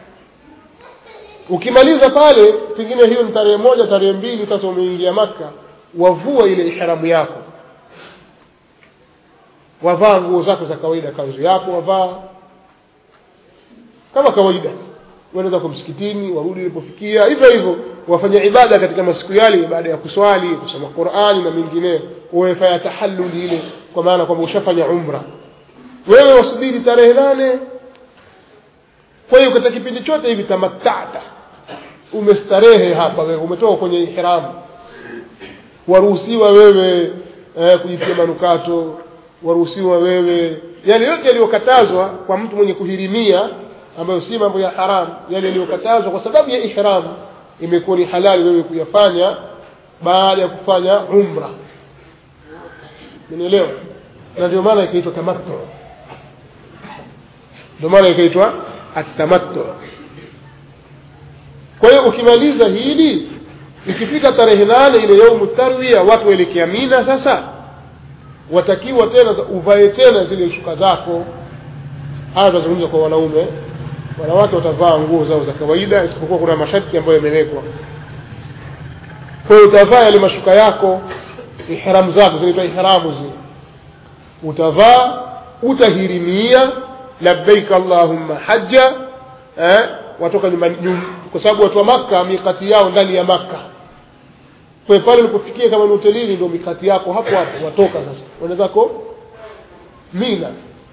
Ukimaliza pale pengine hiyo ni tarehe 1, tarehe 2 sasa umeingia Makka, wavua ile ihramu yako. Wavaa nguo zako za kawaida, kanzu yako wavaa kama kawaida. Wanaenda kwa msikitini, warudi ulipofikia, hivyo hivyo wafanya ibada katika masiku yale, baada ya kuswali, kusoma Qur'ani na mengineyo, wafanya tahallul ile, kwa maana kwamba ushafanya umra. Wewe wasubiri tarehe 8. Kwa hiyo katika kipindi chote hivi tamatta'ta, umestarehe hapa, wewe umetoka kwenye ihram. Waruhusiwa wewe kujitia manukato, waruhusiwa wewe yale yote yaliyokatazwa kwa mtu mwenye kuhirimia, ambayo si mambo ya haram. Yale yaliyokatazwa kwa sababu ya ihram imekuwa ni halali wewe kuyafanya baada ya kufanya umra. Unaelewa? Na ndio maana ikaitwa tamattu. Ndio maana ikaitwa at-tamattu. Kwa hiyo ukimaliza hili, ikifika tarehe 8 ile yaumu tarwiya, watu waelekea Mina. Sasa watakiwa tena uvae tena zile shuka zako. Haya tunazungumza kwa wanaume. Wanawake watavaa nguo zao za kawaida, isipokuwa kuna masharti ambayo yamewekwa. Kwa hiyo utavaa yale mashuka yako, ihram zako zinaitwa ihramu zile. Utavaa, utahirimia labbaik allahumma hajja, watoka nyumbani, kwa sababu watu wa Makka mikati yao ndani ya Makka. Kwa hiyo pale ulipofikia kama ni hotelini, ndio mikati yako hapo hapo, watoka sasa wanaenda kwa Mina.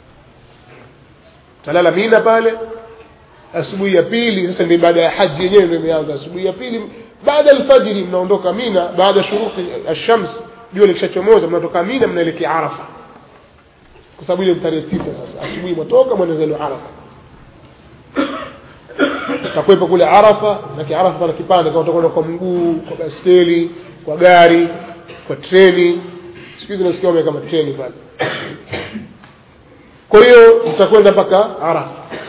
Talala Mina pale asubuhi ya pili. Sasa ndio baada ya haji yenyewe ndio imeanza. Asubuhi ya pili baada ya alfajiri mnaondoka Mina, baada ya shuruqi ash-shams, jua likishachomoza mnatoka Mina mnaelekea Arafa, kwa sababu ile tarehe 9. Sasa asubuhi mtoka mnaanza Arafa, takwepo kule Arafa. Na Arafa pana kipande, kama utakwenda kwa mguu, kwa baskeli, kwa gari, kwa treni. Siku hizi nasikia wameka kama treni pale. Kwa hiyo mtakwenda mpaka Arafa,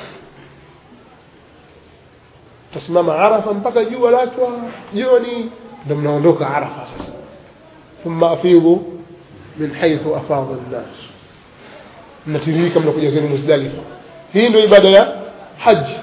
tasimama Arafa mpaka jua latwa jioni, ndio mnaondoka Arafa. Sasa thumma afidu min haythu afadha an-nas, mnatirika mnakuja zenu Muzdalifa. Hii ndio ibada ya haji.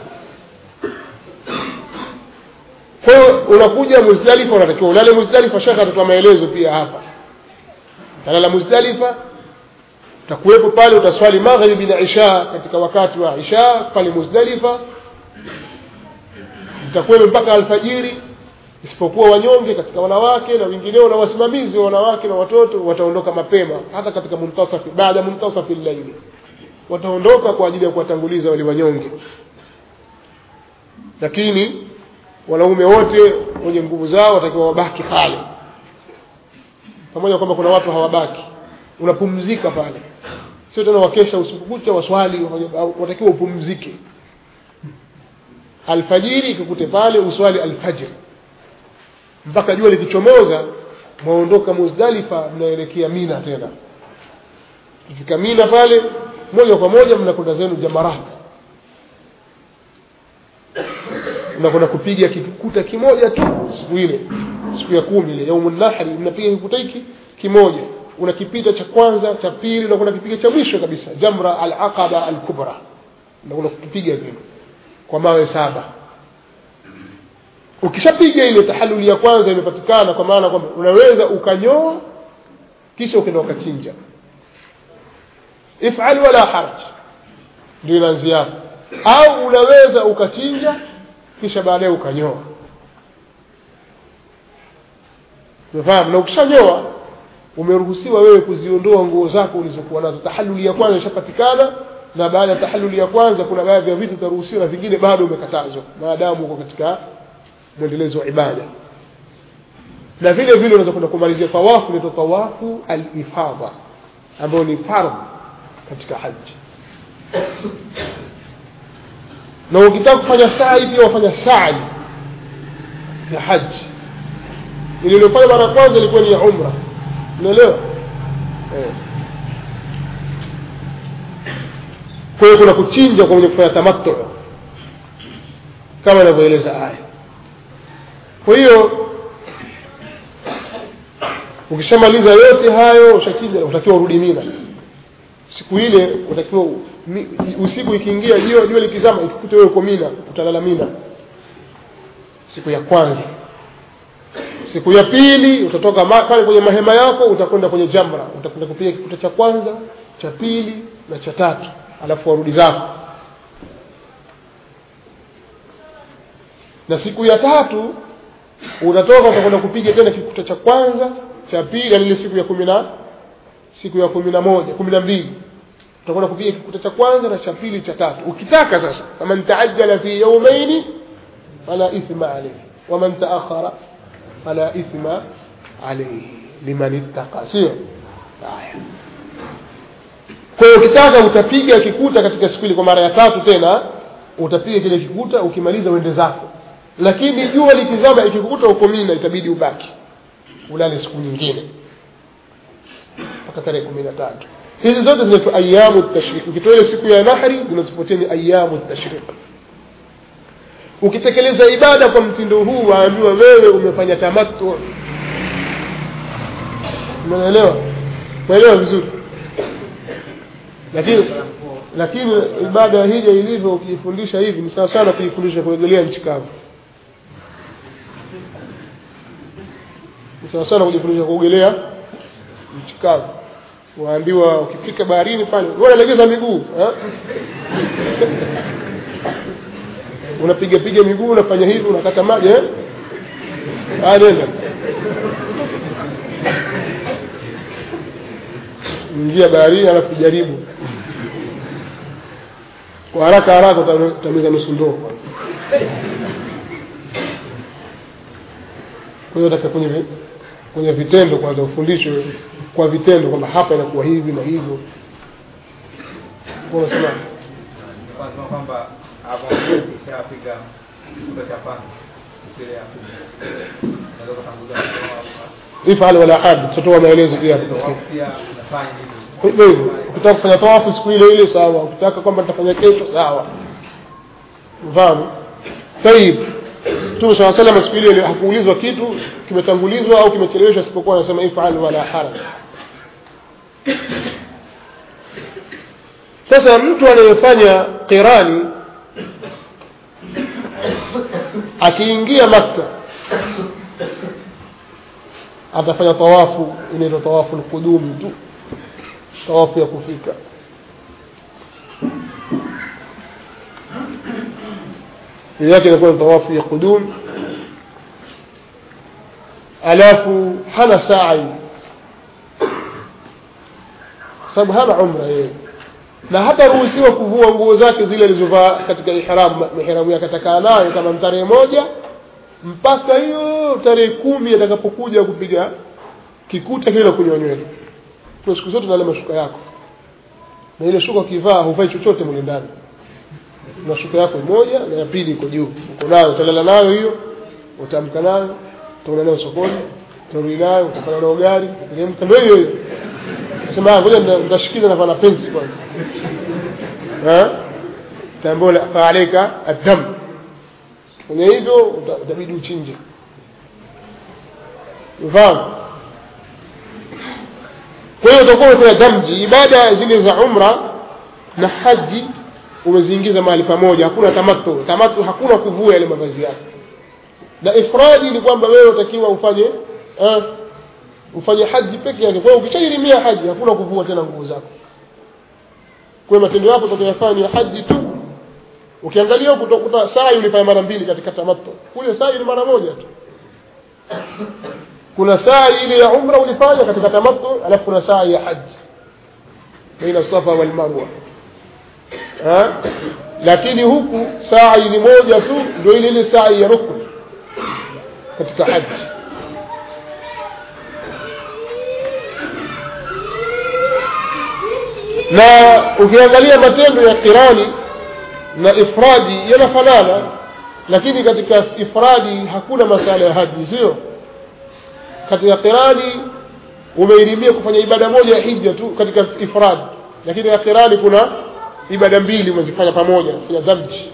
Kwa hiyo unakuja Muzdalifa, unatakiwa ulale Muzdalifa. Shekha atatoa maelezo pia hapa. Utalala Muzdalifa, utakuwepo pale, utaswali maghribi na isha katika wakati wa isha pale Muzdalifa. Utakuwepo mpaka alfajiri, isipokuwa wanyonge katika wanawake na wengineo na wasimamizi wa wanawake na watoto wataondoka mapema, hata katika muntasafi, baada muntasafi al-layl wataondoka kwa ajili ya kuwatanguliza wale wanyonge. Lakini wanaume wote wenye nguvu zao watakiwa wabaki pale, pamoja kwamba kuna watu hawabaki. Unapumzika pale, sio tena wakesha usiku kucha waswali. Watakiwa upumzike. Alfajiri ikikute pale uswali alfajr mpaka jua likichomoza, muondoka Muzdalifa mnaelekea Mina tena. Kifika Mina pale moja kwa moja mnakwenda zenu Jamarat, mnakwenda kupiga kikuta kimoja tu siku ile, siku ya 10 ile yaumun nahri. Mnapiga kikuta hiki kimoja, unakipita cha kwanza, cha pili, na kuna kipiga cha mwisho kabisa, Jamra al-Aqaba al-Kubra, na kuna kupiga hivyo kwa mawe 7. ukishapiga ile tahalluli ya kwanza imepatikana, kwa maana kwamba unaweza ukanyoa kisha ukaenda ukachinja, if'al wala haraj, ndio inaanzia hapo. Au unaweza ukachinja kisha baadaye ukanyoa. Unafahamu? Na ukishanyoa umeruhusiwa wewe kuziondoa nguo zako ulizokuwa nazo. Tahalluli ya kwanza ishapatikana, na baada ya tahalluli ya kwanza kuna baadhi ya vitu utaruhusiwa na vingine bado umekatazwa, maadamu uko katika mwendelezo wa ibada. Na vile vile unaweza kwenda kumalizia tawafu, ni tawafu al-ifadha, ambayo ni fardh katika haji. Na ukitaka kufanya sa'i pia wafanya sa'i ya haji. Ile iliyofanya mara kwanza ilikuwa ni ya umra. Unaelewa? Kwa hiyo kuna kuchinja kwa mwenye kufanya tamattu kama inavyoeleza aya. Kwa hiyo ukishamaliza yote hayo ushachinja, utakiwa urudi Mina. Siku ile utakiwa usiku ikiingia, jua likizama, ikikute wewe uko Mina, utalala Mina siku ya kwanza. Siku ya pili utatoka pale kwenye mahema yako, utakwenda kwenye jamra, utakwenda kupiga kikuta cha kwanza, cha pili na cha tatu, alafu warudi zako. Na siku ya tatu utatoka, utakwenda kupiga tena kikuta cha kwanza, cha pili, ile siku ya 11, 12 utakwenda kupiga kikuta cha kwanza na cha pili, cha tatu. Ukitaka sasa, kama nitaajjala fi yawmayn fala ithma alayhi wa man ta'akhkhara fala ithma alayhi liman ittaqa. Sio haya. Kwa hiyo ukitaka utapiga kikuta katika siku ile kwa mara ya tatu, tena utapiga kile kikuta, ukimaliza uende zako. Lakini jua likizama ikikukuta uko Mina, itabidi ubaki ulale siku nyingine mpaka tarehe 13. Hizi zote zinaitwa ayamu at-tashriq. Ukitoa ile siku ya nahri zinazipotea ni ayamu at-tashriq. Ukitekeleza ibada kwa mtindo huu, waambiwa wewe umefanya tamattu. Umeelewa? Umeelewa vizuri? Lakini ibada ya hija ilivyo, ukifundisha hivi ni sawa sana kuifundisha kuogelea nchi kavu. Ni sawa sana kujifundisha kuogelea nchi kavu. Waambiwa ukifika baharini pale, wewe legeza miguu, unapiga miguu, unafanya hivi, unakata maji, nenda ingia baharini, alafu jaribu kwa haraka utameza nusu ndoo kwanza. Kwa hiyo nataka kwenye vitendo kwanza ufundishwe kwa vitendo kwamba hapa inakuwa hivi na hivyo. Kwa sababu kwamba hapo kishapiga kutoka kwanza ile hapo ndio kutangulia ifal wala had, tutoa maelezo pia hapo. Pia nafanya hivyo. Hivyo ukitaka kufanya tawafu siku ile sawa, ukitaka kwamba nitafanya kesho sawa. Mfahamu? Tayib. Mtume swalla sallam siku ile hakuulizwa kitu kimetangulizwa au kimecheleweshwa, isipokuwa anasema ifal wala haraj. Sasa mtu anayefanya qirani akiingia Makka atafanya tawafu, inaitwa tawafu al-qudum tu, tawafu ya kufika. yake inakuwa tawafu ya qudum, alafu hana sa'i sababu hana umra yeye, na hata ruhusiwa kuvua nguo zake zile alizovaa katika ihramu yake, atakaa nayo kama tarehe 1 mpaka hiyo tarehe 10 atakapokuja kupiga kikuta kile kunywa nywele. Kwa siku zote na mashuka yako, na ile shuka ukivaa huvai chochote mle ndani, na shuka yako moja na ya pili iko juu, uko nayo, utalala nayo hiyo, utamka nayo, utaenda nayo sokoni, utarudi nayo, utafanya nayo gari, uteremka ndio hiyo. Sema ngoja nitashikiza na fana pensi kwanza, tambola fa alayka ad-dam. Kwa hivyo utabidi uchinje. Ufahamu? Kwa hiyo utakuwa kwa damji, ibada zile za umra na haji umeziingiza mahali pamoja, hakuna tamattu. Tamattu hakuna kuvua ile mavazi yake. na ifradi ni kwamba wewe utakiwa ufanye haji peke yake. Kwa hiyo ukishahirimia haji hakuna kuvua tena nguo zako, kwa matendo yako utakayofanya haji tu. Ukiangalia huko utakuta sa'i ulifanya mara 2 katika tamattu, kule sa'i ni mara 1 tu. Kuna sa'i ile ya umra ulifanya katika tamattu, alafu kuna sa'i ya haji baina Safa wal Marwa. Lakini huku sa'i ni moja tu, ndio ile sa'i ya rukn katika haji. Na ukiangalia matendo ya kirani na ifradi yanafanana, lakini katika ifradi hakuna masala ya haji, sio? Katika kirani umeirimia kufanya ibada moja ya hija tu katika ifradi, lakini katika kirani kuna ibada 2 umezifanya pamoja, kufanya dhamji,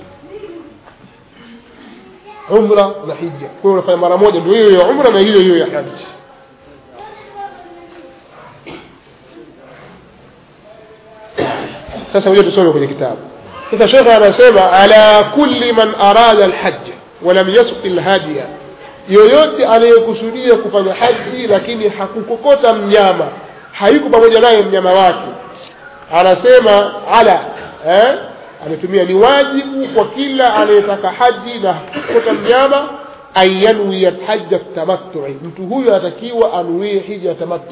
umra na hija. Kwa hiyo unafanya mara moja, ndio hiyo ya umra na hiyo ya haji. Sasa wewe tusome kwenye kitabu. Sasa shekhi anasema ala kulli man arada alhajj wa lam yasuq alhadiya, yoyote anayekusudia kufanya haji lakini hakukokota mnyama, hayuko pamoja naye mnyama wake, anasema ala ametumia ni wajibu kwa kila anayetaka haji na hakukokota mnyama, ayanwi hajja tamattu, mtu huyo atakiwa anuie hija tamattu.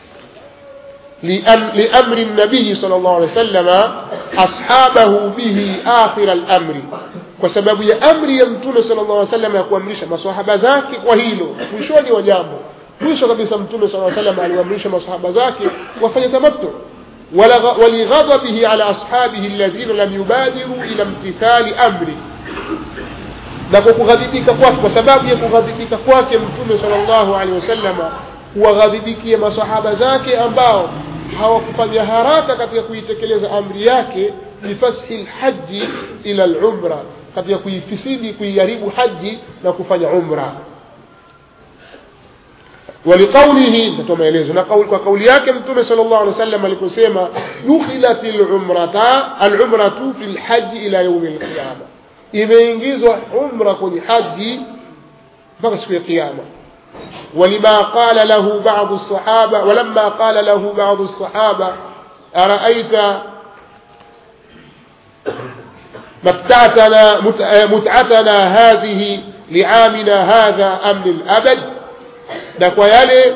لأمر النبي صلى الله عليه وسلم أصحابه به آخر الأمر، وسبب أمر يمتون صلى الله عليه وسلم يكوامرش مصحابة ذاك وهيلو وشوني وجامو مش kabisa mtume صلى الله عليه وسلم aliwaamrisha masahaba zake wafanye tamattu, ولغضبه على أصحابه الذين لم يبادروا إلى امتثال أمره، na kughadhibika kwake, kwa sababu ya kughadhibika kwake mtume sallallahu alaihi wasallam kuwaghadhibikia masahaba zake ambao hawakufanya haraka katika kuitekeleza amri yake, bifashi alhaji ila alumra, katika kuifisidi kuiharibu haji na kufanya umra. ولقوله نتميلeza na kauli yake mtume sallallahu alaihi wasallam aliposema dukhilatil umratu fil hajj ila yawm alqiyama, imeingizwa umra kwenye haji mpaka siku ya kiyama. ولما قال له بعض الصحابة ولما قال له بعض الصحابة أرأيت متعتنا هذه لعامنا هذا أم للأبد، na kwa yale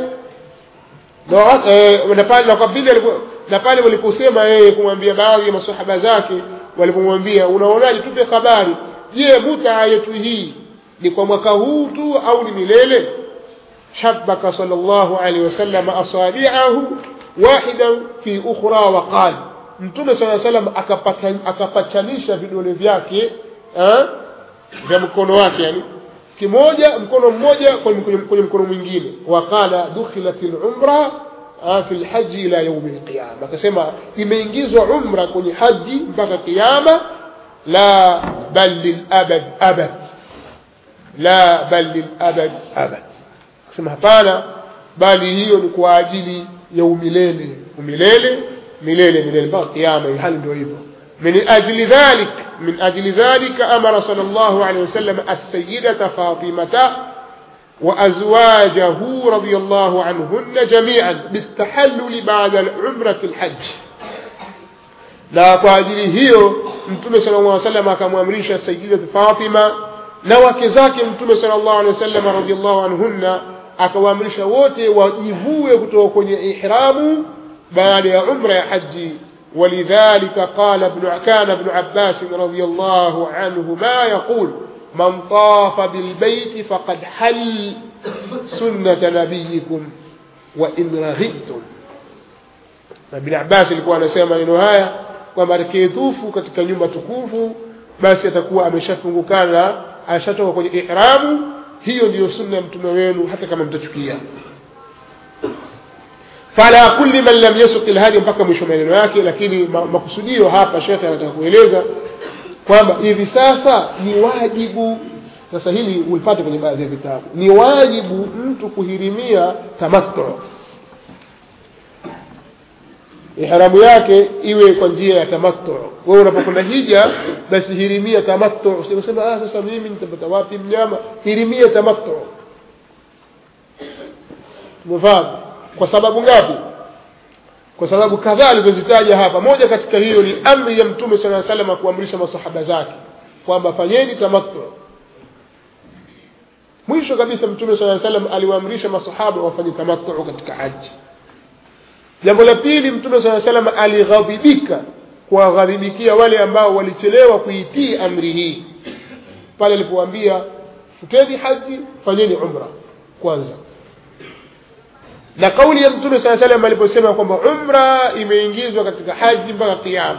na pale waliposema yeye kumwambia baadhi ya masahaba zake, walipomwambia unaonaje, tupe habari, je mutaa yetu hii ni kwa mwaka huu tu au ni milele? شبك صلى الله عليه وسلم أصابعه واحدا في أخرى وقال mtume صلى الله عليه وسلم akapachanisha vidole vyake vya mkono wake, yani kimoja mkono mmoja kwenye mkono mwingine, waqala dukhilatil umra fi alhajj ila yawm alqiyama, akasema imeingizwa umra kwenye haji mpaka kiyama. la bal lil abad abad, la bal lil abad abad, sema hapana, bali hiyo ni kwa ajili ya umilele milele mpaka kiyama. Hali ndio hivyo. min ajli dhalika amara sallallahu alayhi wasallam as-sayyidata Fatimata wa azwajahu radiyallahu anhunna jami'an bitahallul ba'da al-umrah al-hajj, na kwa ajili hiyo mtume sallallahu alayhi wasallam akamwamrisha sayyidatu Fatima na wake zake mtume sallallahu alayhi wasallam radiyallahu anhunna, akawaamrisha wote wajivue kutoka kwenye ihramu baada ya umra ya haji. ولذلك كان ابن عباس رضي الله عنهما يقول من طاف بالبيت فقد حل سنة نبيكم وإن رغبتم. ابن عباس alikuwa anasema neno haya kwamba atakayetufu katika nyumba tukufu basi atakuwa ameshafungukana, ashatoka kwenye ihramu. Hiyo ndiyo sunna ya mtume wenu hata kama mtachukia. fala kulli man lam yasuq alhadi, mpaka mwisho maneno yake. Lakini makusudio hapa shekhe anataka kueleza kwamba hivi sasa ni wajibu, sasa hili ulipata kwenye baadhi ya vitabu, ni wajibu mtu kuhirimia tamattu. ihramu yake iwe kwa njia ya tamattu. Wewe unapokwenda hija basi hirimia tamattu, usiseme sasa mimi nitapata wapi mnyama, hirimia tamattu. Mfahamu? Kwa sababu ngapi? Kwa sababu kadhaa alizozitaja hapa. Moja katika hiyo ni amri ya Mtume sallallahu alaihi wasallam kuamrisha masahaba zake kwamba fanyeni tamattu. Mwisho kabisa Mtume sallallahu alaihi wasallam aliwaamrisha masahaba wafanye tamattu katika haji. Jambo la pili, Mtume sallallahu alaihi wasallam alighadhibika kuwaghadhibikia wale ambao walichelewa kuitii amri hii pale alipowaambia futeni haji, fanyeni umra kwanza. Na kauli ya Mtume sallallahu alaihi wasallam aliposema kwamba umra imeingizwa katika haji mpaka kiyama.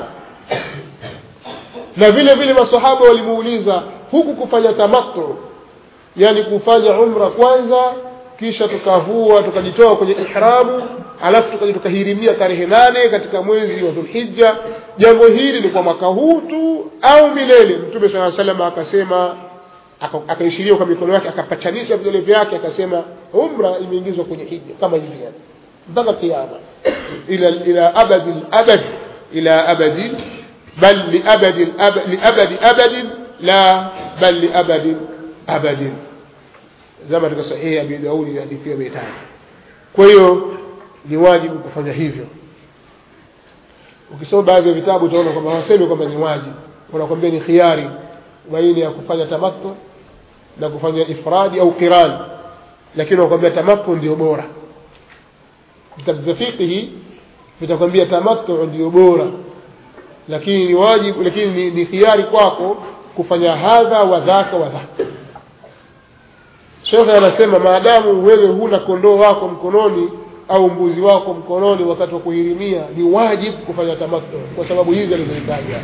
Na vile vile maswahaba walimuuliza, huku kufanya tamattu, yani kufanya umra kwanza kisha tukavua tukajitoa kwenye ihramu alafu tukahirimia tarehe 8 katika mwezi wa Dhulhijja, jambo hili ni kwa mwaka huu tu au milele? Mtume sallallahu alaihi wasallam akasema, akaishiria kwa mikono yake, akapachanisha vidole vyake, akasema umra imeingizwa kwenye hija kama hivi yani mpaka kiyama, ila abadil abad, ila abadi bal li abadil abad la bal li abadin abadin, zama katika sahihi Abi Daudi hadithi ya 5. Kwa hiyo ni wajibu kufanya hivyo. Ukisoma baadhi ya vitabu utaona kwamba hawasemi kwamba ni wajibu, wanakuambia ni khiari baina ya kufanya tamattu na kufanya ifradi au qiran, lakini wanakuambia tamattu ndio bora. Vitabu vya fiqh vitakwambia tamattu ndio bora, lakini ni wajibu, lakini ni khiari kwako kufanya hadha wa dhaka wa dhaka. Sheikh anasema maadamu wewe huna kondoo wako mkononi au mbuzi wako mkononi wakati wa kuhirimia, ni wajibu kufanya tamattu kwa sababu hizi alizotaja.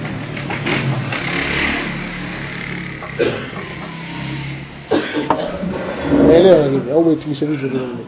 Naelewa hivi au umetumisha vitu vile vile.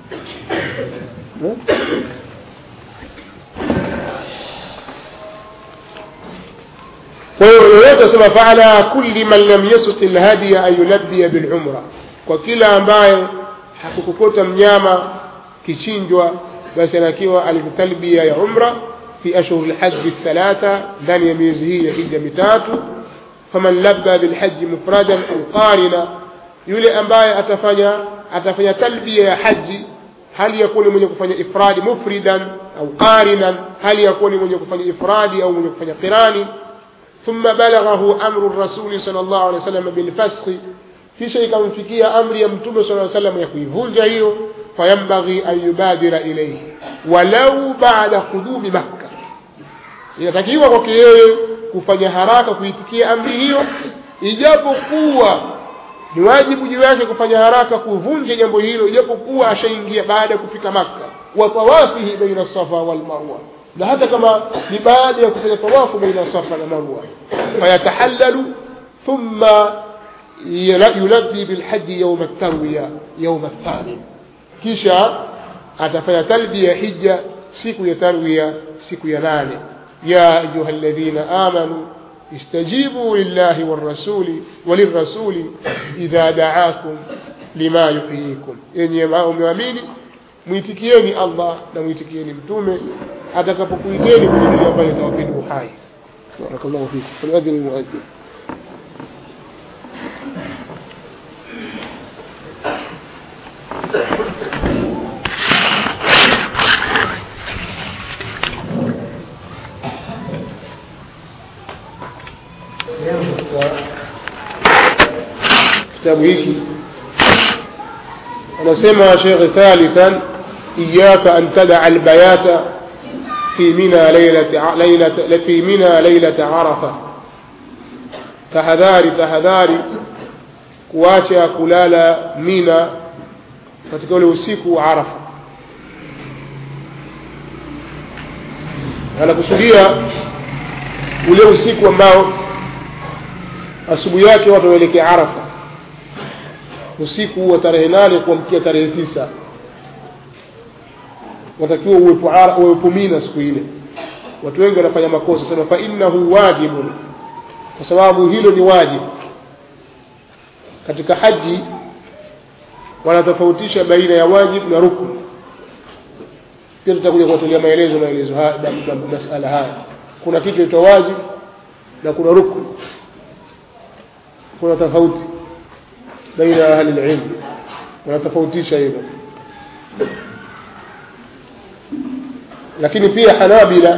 Kwa hiyo yote sema faala kulli man lam yasuq alhadiya ay yulabbi bil umra, kwa kila ambaye hakukokota mnyama kichinjwa basi anakiwa alitalbia ya umra fi ashhur alhajj الثلاثه, ndani ya miezi hii ya hija mitatu. Faman labba bil hajj mufradan aw qarina, yule ambaye atafanya talbia ya haji hali yakuni mwenye kufanya ifradi mufridan au qarinan, hali yakuni mwenye kufanya ifradi au mwenye kufanya qirani. Thumma balaghahu amru ar-rasul sallallahu alayhi wasallam bil fasq, kisha ikamfikia amri ya Mtume sallallahu alayhi wasallam ya kuivunja hiyo. Fayambaghi an yubadira ilayhi walau ba'da qudumi Makkah, inatakiwa kwake yeye kufanya haraka kuitikia amri hiyo, ijapokuwa ni wajibu juu yake kufanya haraka kuvunja jambo hilo, ijapokuwa ashaingia baada ya kufika Makkah. Wa tawafihi baina Safa wal Marwa, na hata kama ni baada ya kufanya tawafu baina Safa na Marwa. Fayatahallalu thumma yulabbi bil hajj yawm at-tarwiya yawm ath-thani, kisha atafanya talbiya hija siku ya tarwiya, siku ya 8. Ya ayyuhalladhina amanu istajibu lillahi warrasuli walirrasuli idha da'akum lima yuhyikum, enyi mmeamini muitikieni Allah na muitikieni mtume atakapokuiteni kwenye ile ambayo itawapeni uhai. Barakallahu fikum. Faladhil muadhdhin. kitabu hiki anasema Sheikh thalithan, iyyaka an tad'a al-bayata fi mina laylata Arafa, tahadhari kuacha kulala Mina katika ule usiku wa Arafa. Anakusudia ule usiku ambao asubuhi yake watu waelekea Arafa, usiku wa tarehe 8 kuamkia tarehe 9, watakiwa uwepo Mina siku ile. Watu wengi wanafanya makosa, sema fa innahu wajibun, kwa sababu hilo ni wajibu. Katika haji wanatofautisha baina ya wajibu na rukun. pia tutakuja kuwatolea maelezo haya masala haya. Kuna kitu kinaitwa wajib na kuna rukn. Kuna tofauti baina ahli al-ilm, wanatofautisha hilo. Lakini pia Hanabila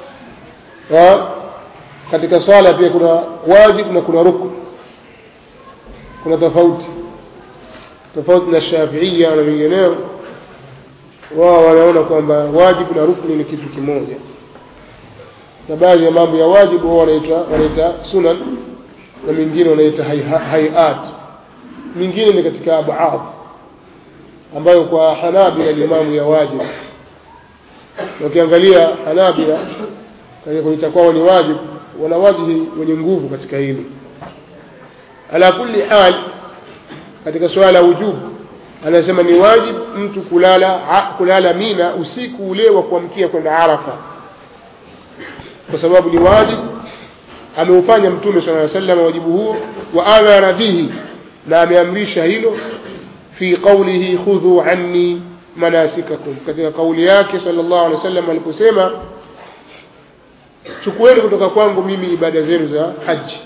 katika swala pia kuna wajib na kuna rukn. Kuna tofauti na Shafi'iyya na wengineo, wao wanaona kwamba wajib na rukn ni kitu kimoja. Na baadhi ya mambo ya wajibu wao wanaita sunan na mingine wanaita hayat. Mingine ni katika ab'ad ambayo kwa Hanabila ni mambo ya wajibu. Ukiangalia Hanabila kwenye kuita kwao ni wajibu, wana wajihi wenye nguvu katika hili. Ala kulli hal, katika swala la wujubu anasema ni wajibu mtu kulala Mina usiku ule wa kuamkia kwenda Arafa, kwa sababu ni wajibu ameufanya Mtume sallallahu alaihi wasallam wajibu huo, wa amara bihi, na ameamrisha hilo fi qawlihi khudhu anni manasikakum, katika kauli yake sallallahu alaihi wasallam aliposema chukueni kutoka kwangu mimi ibada zenu za haji.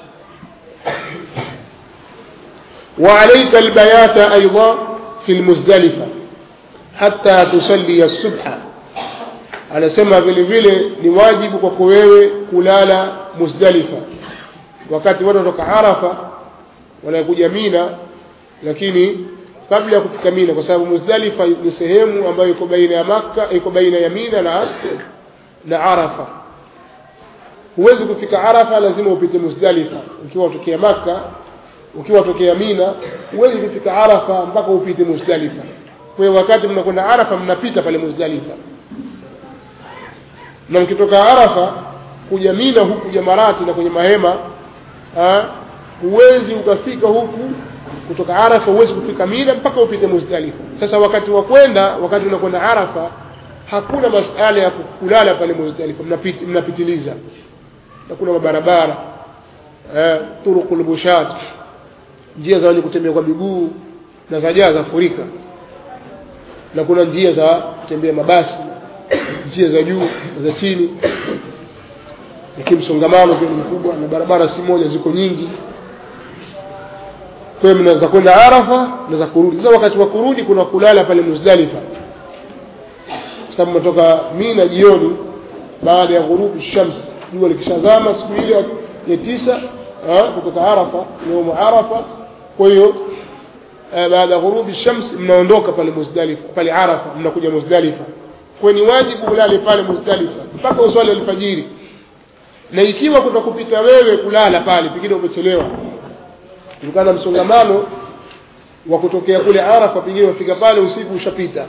Wa alayka albayata aidan fi almuzdalifa hatta tusalli as-subha, anasema vile vile ni wajibu kwako wewe kulala Muzdalifa wakati watu kutoka Arafa wanakuja Mina, lakini kabla ya kufika Mina, kwa sababu Muzdalifa ni sehemu ambayo iko baina ya Makka, iko baina ya Mina na Arafa. Huwezi kufika Arafa, lazima upite Muzdalifa. Ukiwa utokea Makka, ukiwa utokea Mina, huwezi kufika Arafa mpaka upite Muzdalifa. Kwa hiyo wakati mnakwenda Arafa mnapita pale Muzdalifa, na mkitoka Arafa kuja Mina huku Jamarati na kwenye mahema, huwezi ukafika huku kutoka Arafa, huwezi kufika Mina mpaka upite Muzdalifa. Sasa wakati unakwenda Arafa hakuna masala ya kulala pale Muzdalifa, mnapitiliza. Na kuna mabarabara turuqul bushat, njia za watu kutembea kwa miguu na za furika, na kuna njia za kutembea mabasi, njia za juu na za chini, lakini msongamano pia ni mkubwa na barabara si moja, ziko nyingi. Kwa hiyo mnaweza kwenda Arafa na za kurudi. Sasa wakati wa kurudi kuna kulala pale Muzdalifa, kwa sababu mtoka Mina jioni baada ya ghurubi shams, jua likishazama siku ile ya 9 kutoka Arafa, يوم Arafa. Kwa hiyo baada ya ghurubi shams mnaondoka pale Muzdalifa, pale Arafa mnakuja Muzdalifa. Kwa ni wajibu kulala pale Muzdalifa mpaka uswali alfajiri. Na ikiwa kutakupita wewe kulala pale, pengine umechelewa kutokana na msongamano wa kutokea kule Arafa, pengine ufika pale usiku ushapita,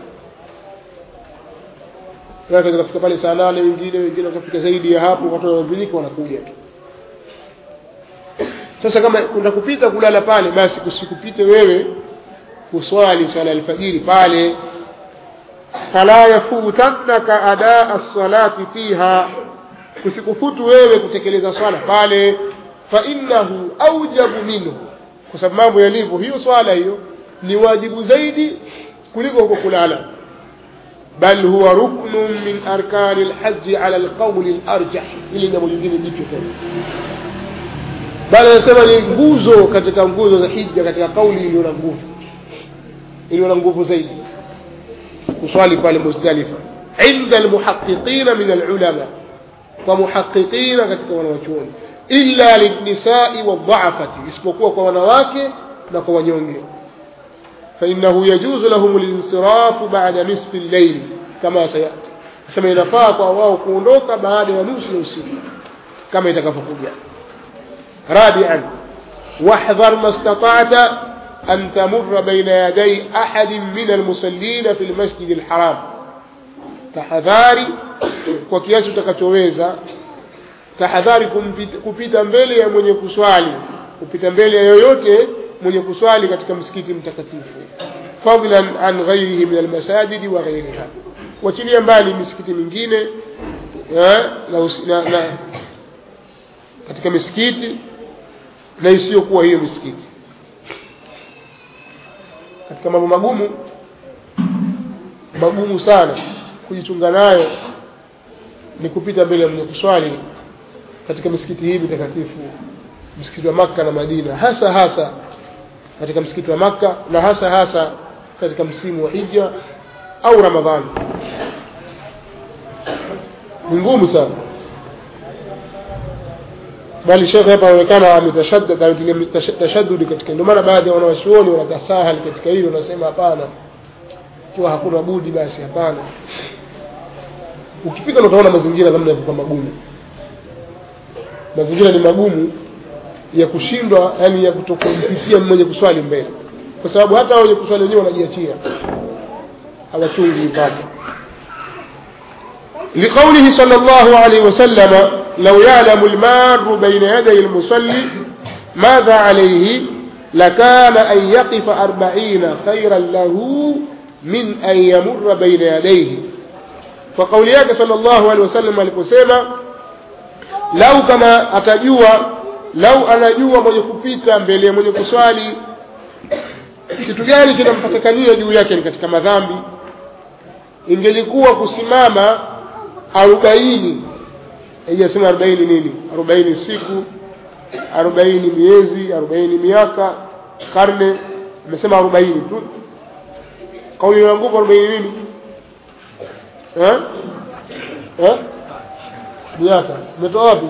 tunaweza kufika pale saa 8, wengine wakafika zaidi ya hapo, watu wanapilika wanakuja. Sasa kama unakupita kulala pale, basi kusikupite wewe kuswali swala alfajiri pale. Fala yafutannaka adaa as-salati fiha, kusikufutu wewe kutekeleza swala pale. Fa innahu awjabu minhu, kwa sababu mambo yalivyo, hiyo swala hiyo ni wajibu zaidi kuliko kulala. Bal huwa ruknun min arkani al-hajj ala al-qawl al-arjah, ili jambo lingine jicho tena. Bali anasema ni nguzo katika nguzo za hija, katika kauli iliyo na nguvu zaidi kuswali pale Muzdalifa inda almuhaqqiqin min alulama, kwa muhaqqiqin katika wanawachuoni, illa linisai wadha'afati, isipokuwa kwa wanawake na kwa wanyonge. Fa innahu yajuzu lahum alinsirafu ba'da nisfi al-layl kama sayati, sema inafaa kwa wao kuondoka baada ya nusu ya usiku kama itakapokuja. رابعا واحذر ما استطعت أن تمر بين يدي أحد من المصلين في المسجد الحرام, tahadhari kwa kiasi utakachoweza, tahadhari kupita mbele ya mwenye kuswali, kupita mbele ya yoyote mwenye kuswali katika msikiti mtakatifu, fadlan an ghayrihi min almasajid wa ghayriha, wachilia mbali misikiti mingine na katika misikiti na isiyokuwa hiyo misikiti. Katika mambo magumu sana kujichunga nayo ni kupita mbele ya mwenye kuswali katika misikiti hii mitakatifu, msikiti wa Makka na Madina, hasa katika msikiti wa Makka na hasa katika msimu wa Hija au Ramadhani. Ni ngumu sana, bali shekhe hapa anaonekana ametashaddud katika. Ndio maana baadhi ya wanawachuoni wanatasahal katika hilo, wanasema hapana, kwa hakuna budi basi hapana. Ukifika utaona mazingira namna yalivyo magumu. Mazingira ni magumu ya kushindwa, yani ya kutokumpitia mmoja kuswali mbele, kwa sababu hata wale kuswali wenyewe wanajiachia, hawachungi ibada. لقوله صلى الله عليه وسلم لو يعلم المار بين يدي المصلي ماذا عليه لكان أن يقف 40 خيرا له من أن يمر بين يديه. فقوليك صلى الله عليه وسلم aliposema lau kama atajua, lau anajua mwenye kupita mbele ya mwenye kuswali kitu gani kinampatikania juu yake ni katika madhambi, ingelikuwa kusimama 40, haijasema 40 nini, 40 siku, 40 miezi, 40 miaka, karne, amesema 40 tu. Kauli ya nguvu 40 nini? Miaka umetoa wapi?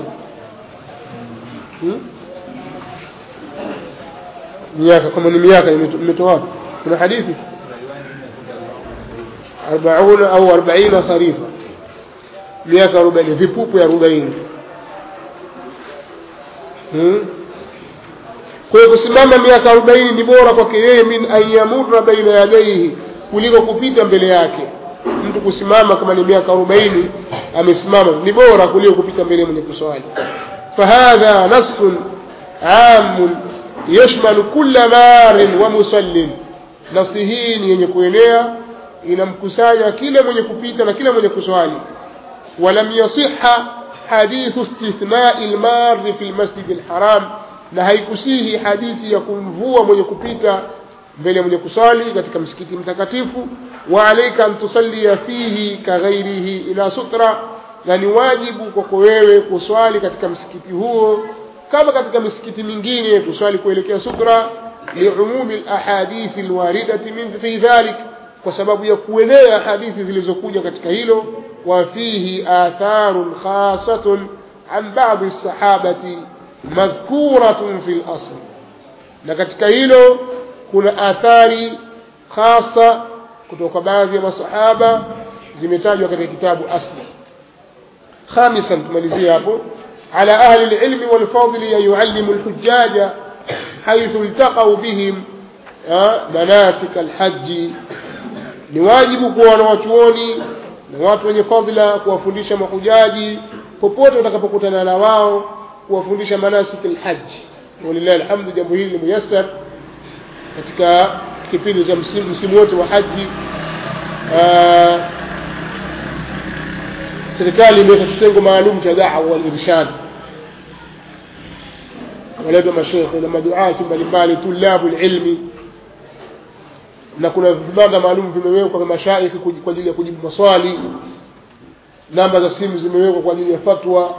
Miaka, kama ni miaka umetoa wapi? Kuna hadithi 40 au 40 kharifa, miaka 40, vipupu ya 40. Kwa hiyo kusimama miaka 40 ni bora kwake yeye min ayyamurra baina yadayhi, kuliko kupita mbele yake. Mtu kusimama kama ni miaka 40 amesimama ni bora kuliko kupita mbele mwenye kuswali. Fahadha nasun aam yashmalu kulla marin wa musallin, nasi hii ni yenye kuenea, inamkusanya kila mwenye kupita na kila mwenye kuswali. ولم يصح حديث استثناء المار في المسجد الحرام, na haikusihi hadithi ya kumvua mwenye kupita mbele mwenye kusali katika msikiti mtakatifu. Wa alayka an tusalli fihi ka ghairihi ila sutra, na ni wajibu kwako wewe kuswali katika msikiti huo kama katika misikiti mingine, kuswali kuelekea sutra, liumumi alahadith alwaridati min fi dhalik, kwa sababu ya kuenea hadithi zilizokuja katika hilo. وفيه آثار خاصة عن بعض الصحابة مذكورة في الأصل, na katika hilo kuna athari khasa kutoka baadhi ya masahaba zimetajwa katika kitabu asli. Khamisan, tumalizia hapo, ala ahli alilm wal fadl an yuallimu alhujjaj haythu iltaqaw bihim manasik alhajj, ni wajibu kwa wanawachuoni na watu wenye fadhila kuwafundisha mahujaji popote watakapokutana na wao, kuwafundisha manasik alhajj. Walillahi alhamdu, jambo hili muyassar katika kipindi cha msimu wote wa haji. Serikali imeweka kitengo maalum cha da'wa wal irshad, wale mashaikh na maduati mbalimbali, tulabul ilmi, na kuna vibanda maalum vimewekwa kwa mashaikh kwa ajili ya kujibu maswali, namba za simu zimewekwa kwa ajili ya fatwa.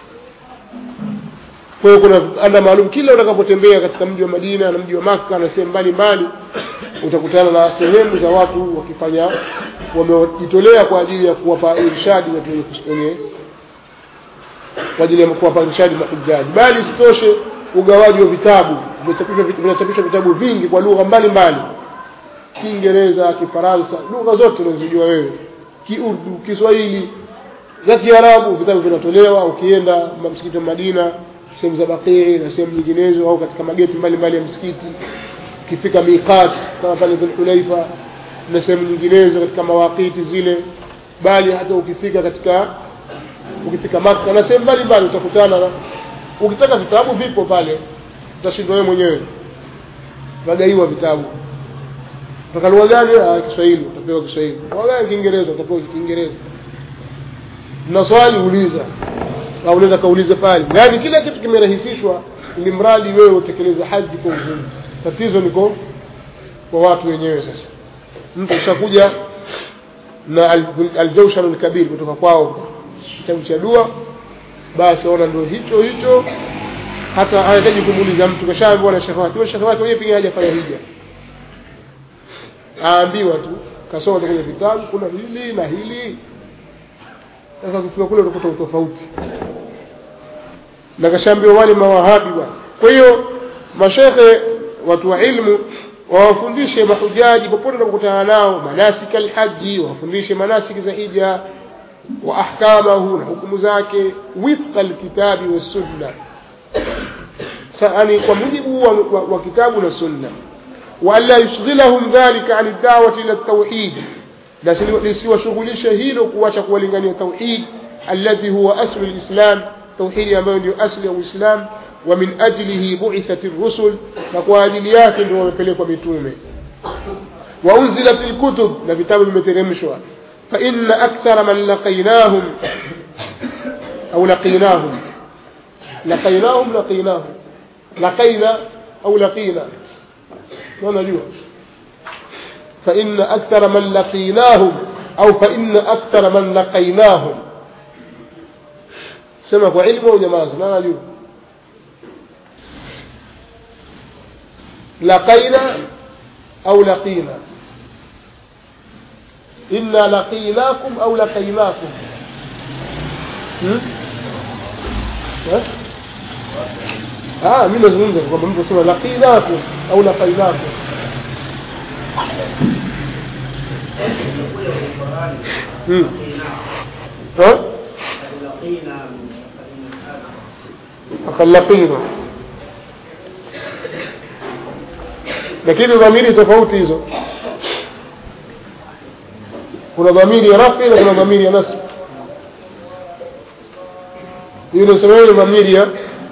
Kwa hiyo kuna vibanda maalum, kila utakapotembea katika mji wa Madina na mji wa Makka na sehemu mbalimbali utakutana na sehemu za watu wakifanya, wamejitolea kwa ajili ya kuwapa irshadi watu wenye kwa ajili ya kuwapa irshadi mahujaji. Bali sitoshe, ugawaji wa vitabu, vinachapishwa vitabu vingi kwa lugha mbalimbali, Kiingereza, Kifaransa, lugha zote unazojua wewe, Kiurdu, Kiswahili, za Kiarabu, vitabu vinatolewa. Ukienda msikiti wa Madina, sehemu za Baqi na sehemu nyinginezo, au katika mageti mbalimbali ya msikiti, ukifika miqat kama pale Dhul-Hulaifa na sehemu nyinginezo katika mawaqiti zile, bali hata ukifika Makka na sehemu mbalimbali utakutana na, ukitaka vitabu vipo pale, utashindwa wewe mwenyewe, wagaiwa vitabu. Utaka lugha gani? Kiswahili, utapewa Kiswahili. Wala Kiingereza, utapewa Kiingereza. Na swali uliza, au unaweza kauliza pale. Yaani kila kitu kimerahisishwa ili mradi wewe utekeleze haji kwa uzuri. Tatizo liko kwa watu wenyewe sasa. Mtu ushakuja na al-Jawshar al-Kabir kutoka kwao, kitabu cha dua. Basi ona ndio hicho hata hahitaji kumuuliza mtu, kashaambiwa na shekhi wake. Shekhi wake yeye pia hajafanya hija, aambiwa tu kasoma kwenye vitabu kuna hili na hili. Sasa ukifika kule utakuta utofauti, na kashaambiwa wale mawahabi bwana. Kwa hiyo mashekhe, watu wa ilmu, wawafundishe mahujaji popote wanapokutana nao manasik al-haji, wafundishe manasik za hija wa ahkamahu, na hukumu zake wifqa al-kitabi wa sunna, yani kwa mujibu wa kitabu na sunna. wa alla yushghilahum dhalika an ad-da'wati ila at-tauhid, na lisiwashughulishe hilo kuacha kuwalingania tauhid, alladhi huwa aslu al-islam, tauhidi ambayo ndio asli ya Uislamu. wa min ajlihi bu'ithat ar-rusul, na kwa ajili yake ndio wamepelekwa mitume. wa unzilat al-kutub, na vitabu vimeteremshwa. fa inna akthara man laqaynahum au laqaynahum laqayna au laqina, unajua fa inna akthara man laqinahum au fa inna akthara man laqaynahum. sema kwa ilmu au jamaa, na najua laqayna au laqina, inna laqinakum au laqaynakum. mimi nazungumza kwamba mtu sema laqinakum au laqaynakum. laqina, lakini dhamiri tofauti hizo. kuna dhamiri ya rafi na kuna dhamiri ya nasb. hiyo ndio sema dhamiri ya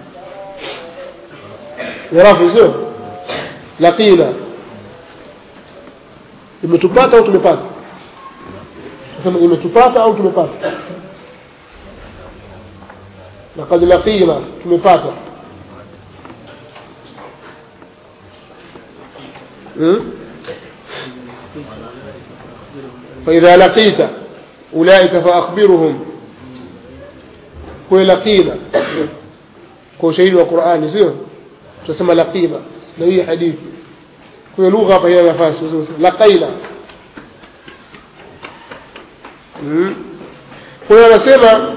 rafi, sio laqina. imetupata au tumepata? sema imetupata au tumepata? laqad laqina, tumepata. فإذا لقيت أولئك فأخبرهم. كل لقينا كل شيء القرآن يصير تسمى لقينا، لا هي حديث كل لغة بين نفاس لقينا. كل نسمع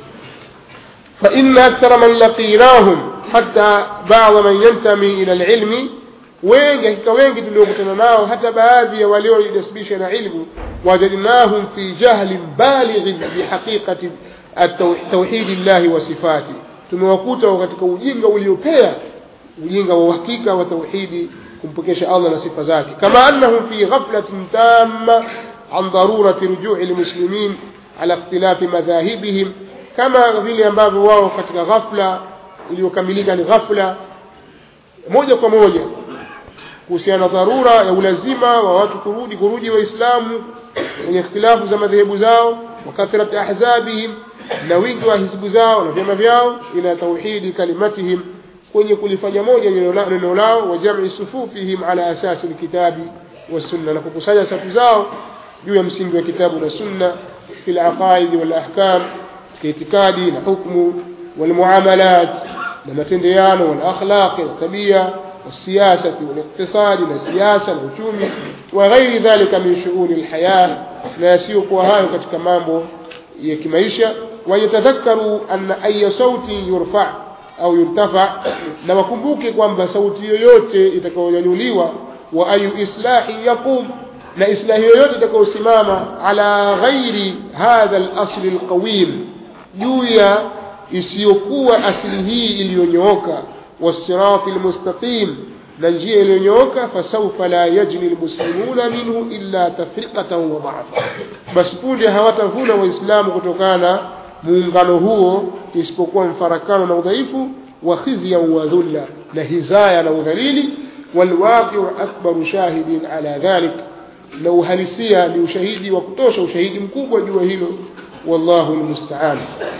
فإن أكثر من لقيناهم حتى بعض من ينتمي إلى العلم، wengi tuliokutana nao hata baadhi ya waliojisibisha na ilmu, wajadnahum fi jahlin baligh bi haqiqati tauhid Allah wa sifati, tumewakuta katika ujinga uliopea, ujinga wa hakika wa tauhidi, kumpokesha Allah na sifa zake. kama annahum fi ghaflatin tamma an darurati ruju'i almuslimin ala ikhtilafi madhahibihim, kama vile ambavyo wao katika ghafla iliyokamilika, ni ghafla moja kwa moja kuhusiana na dharura ya ulazima wa watu kurudi waislamu wenye ikhtilafu za madhehebu zao, wa kathrat ahzabihim, na wingi wa hizbu zao na vyama vyao, ila tauhidi kalimatihim, kwenye kulifanya moja neno lao, wa jam'i sufufihim ala asasi alkitabi was sunna, na kukusanya safu zao juu ya msingi wa kitabu na sunna, fil aqaid wal ahkam, kiitikadi na hukumu, wal muamalat na matendeano, wal akhlaq na tabia, والسياسة والاقتصاد والسياسة والحكومة وغير ذلك من شؤون الحياة، لا يسيق وهاي katika mambo ya kimaisha. ويتذكروا أن أي صوت يرفع أو يرتفع، na wakumbuke kwamba sauti yoyote itakayonyanyuliwa, wa ayu islahi yaqum, na islahi yoyote itakayosimama, ala ghairi hadha al-asl al-qawim, juu ya isiyokuwa asili hii iliyonyooka, والصراط المستقيم، ننجيه لنيوكا، فسوف لا يجني المسلمون منه إلا تفرقة وضعفا. بس كوني هواتفون وإسلام كتوكانا مونغانو isipokuwa mfarakano na udhaifu, wa khizya wa dhulla, na hizaya na udhalili. Walwaqi'u akbaru shahidin ala dhalik, na uhalisia ni ushahidi wa kutosha, ushahidi mkubwa juu hilo. Wallahu almusta'an.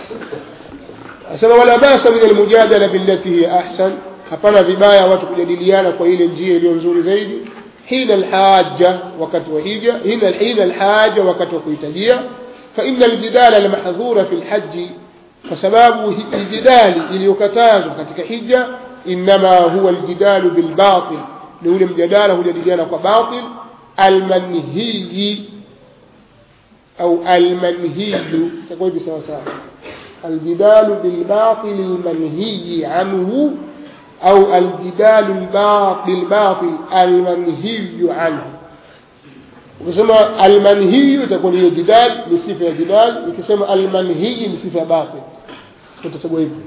Asema wala basa min almujadala billati hi ahsan, hapana vibaya watu kujadiliana kwa ile njia iliyo nzuri zaidi. hina alhaja wakati wa hija, hina alhaja wakati wa kuhitajia. Fa inna aljidala almahdhura fi alhajj, kwa sababu aljidali iliyokatazwa katika hija inma huwa aljidalu bilbatil, ni ule mjadala hujadiliana kwa batil, almanhiyi au almanhiyu, itakuwa hivi sawa sawa, aljidalu bilbatil almanhiyi anhu au aljidalu bilbatil almanhiyu anhu. ukisema almanhiyu itakuwa ni jidal, ni sifa ya jidal. ukisema almanhiyi ni sifa ya batil, utachagua hivi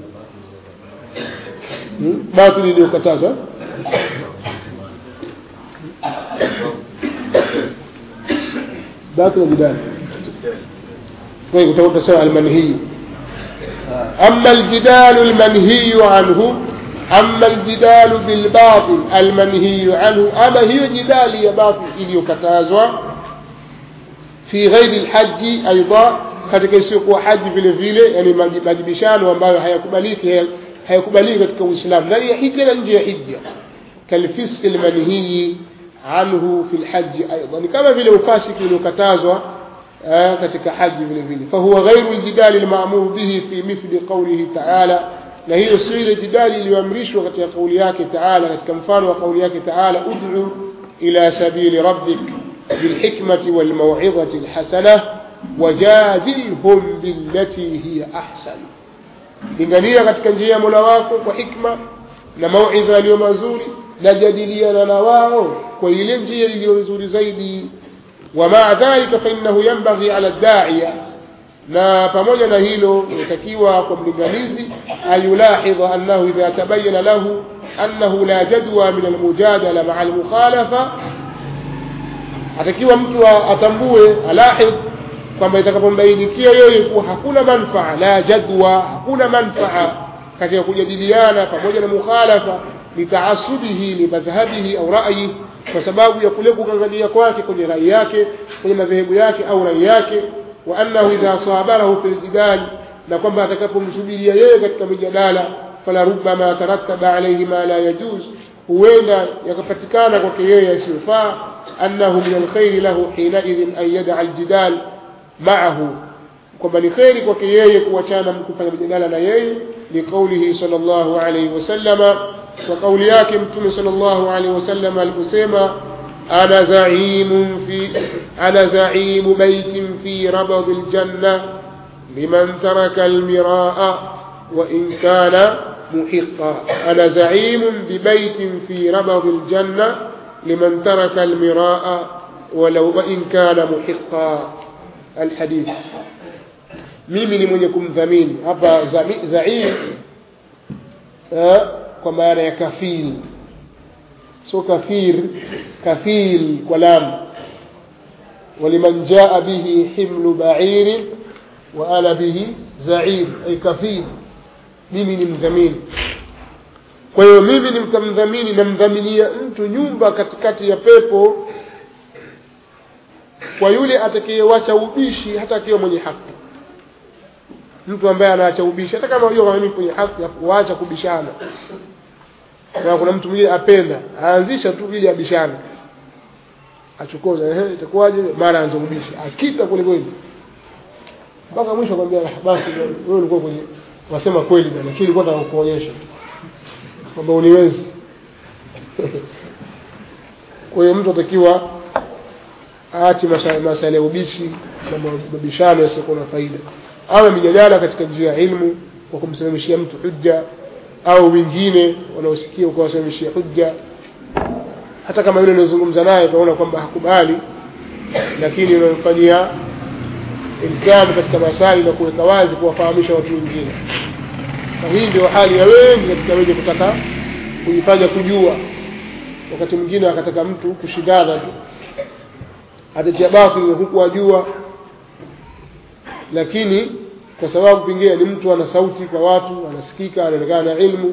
batil iliyokatazwa. باطل الجدال. طيب تسمع المنهي. أما الجدال المنهي عنه، أما الجدال بالباطل المنهي عنه، أما هي جدال يا باطل iliyokatazwa في غير الحج أيضا، katika isiyokuwa haji vile vile, yani majibishano ambayo hayakubaliki katika Uislamu ndani ya hija na nje ya hija, kalfisq almanhi عنه في الحج أيضا، كما في الفاسق يكتازوا katika haji vile vile. فهو غير الجدال المأمور به في مثل قوله تعالى، na hiyo sio ile jidali iliyoamrishwa katika kauli yake Taala, katika mfano wa kauli yake Taala, ud'u ila sabili rabbik bilhikmati walmaw'izati alhasanah wajadilhum billati hiya ahsan, lingania katika njia ya Mola wako kwa hikma na mauidha iliyo mazuri, na jadiliana na wao kwa ile njia iliyo nzuri zaidi. Wa ma'a dhalika fa innahu yanbaghi ala ad-da'iya, na pamoja na hilo inatakiwa kwa mlinganizi ayulahidha annahu idha tabayyana lahu annahu la jadwa min al-mujadala ma'a al-mukhalafa, atakiwa mtu atambue, alahidh kwamba itakapombainikia yeye kuwa hakuna manfaa, la jadwa, hakuna manfaa katika kujadiliana pamoja na mukhalafa, litaasubihi limadhhabihi au ra'yi, kwa sababu ya kule kuangalia kwake kwenye rai yake, kwenye madhehebu yake au rai yake. Wa annahu idha sabarahu fil jidal, na kwamba atakapomsubiria yeye katika mijadala, fala rubbama tarattaba alayhi ma la yajuz, huenda yakapatikana kwake yeye yasiyofaa. Annahu min alkhair lahu hina idhin an yad'a aljidal ma'ahu, kwamba ni khairi kwake yeye kuachana kufanya mijadala na yeye, liqaulihi sallallahu alayhi wasallama, kwa kauli yake Mtume sallallahu alayhi wasallam aliposema, ana zaimu baitin fi rabadil janna liman taraka almiraa wa in kana muhiqqa. ana zaimun bi baitin fi rabadil janna liman taraka almiraa wa in kana muhiqqa. alhadith. mimi ni mwenye kumdhamini hapa zaim kwa maana ya kafil, so kafil kwa lam. waliman jaa bihi himlu ba'ir wa ana bihi za'im, ay kafil, mimi ni mdhamini. kwa hiyo mimi ni mdhamini, namdhaminia mtu nyumba katikati ya pepo kwa yule atakayewacha ubishi, hata akiwa mwenye haki. mtu ambaye anaacha ubishi, hata kama unajua kama mimi kwenye haki, waacha kubishana. Na kuna mtu mwingine apenda aanzisha tu ili abishane, achokoza itakuwaje, mara anza ubishi, akita kule kweli mpaka mwisho akwambia basi wewe ulikuwa kwenye wasema kweli bwana, lakini nilikuwa nataka kuonyesha kwamba uniwezi. kwa hiyo mtu atakiwa aache masala ya ubishi na mabishano yasiyokuwa na faida, awe mijadala katika njia ya ilmu kwa kumsimamishia mtu hujja, au wengine wanaosikia kwa kusimamishia hujja, hata kama yule anazungumza naye tunaona kwamba hakubali, lakini unamfanyia ilzamu katika masali na kuweka wazi kuwafahamisha watu wengine. na hii ndio hali ya wengi katika wenye kutaka kujifanya kujua. wakati mwingine akataka mtu kushindana tu, atatia batili huku ajua, lakini kwa sababu pengine ni mtu ana sauti kwa watu, anasikika, anaonekana na ilmu,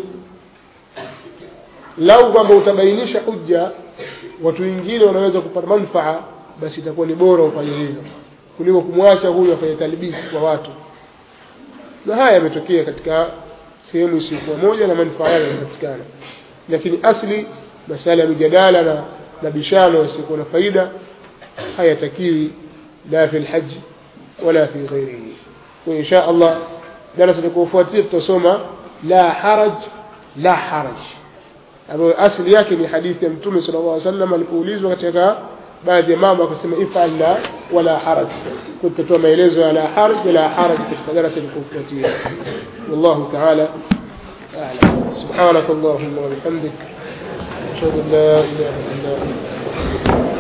lau kwamba utabainisha hujja watu wengine wanaweza kupata manufaa, basi itakuwa ni bora ufanye hivyo kuliko kumwacha huyu afanye talbisi kwa watu. na haya yametokea katika sehemu isiyokuwa moja na manufaa yake yanapatikana. lakini asli masala ya mijadala na na bishano yasiyokuwa na faida hayatakiwi la fi alhajj wala fi ghairihi. Wa insha Allah darasa litakofuatia tutasoma la haraj la haraj, ambayo asili yake ni hadithi ya Mtume sallallahu alaihi wasallam alipoulizwa katika baadhi ya mambo akasema if'al la wala haraj. Tutatoa maelezo ya la haraj la haraj katika darasa litakofuatia. Wallahu ta'ala a'lam. Subhanakallahumma wa bihamdik ashhadu an la ilaha illa anta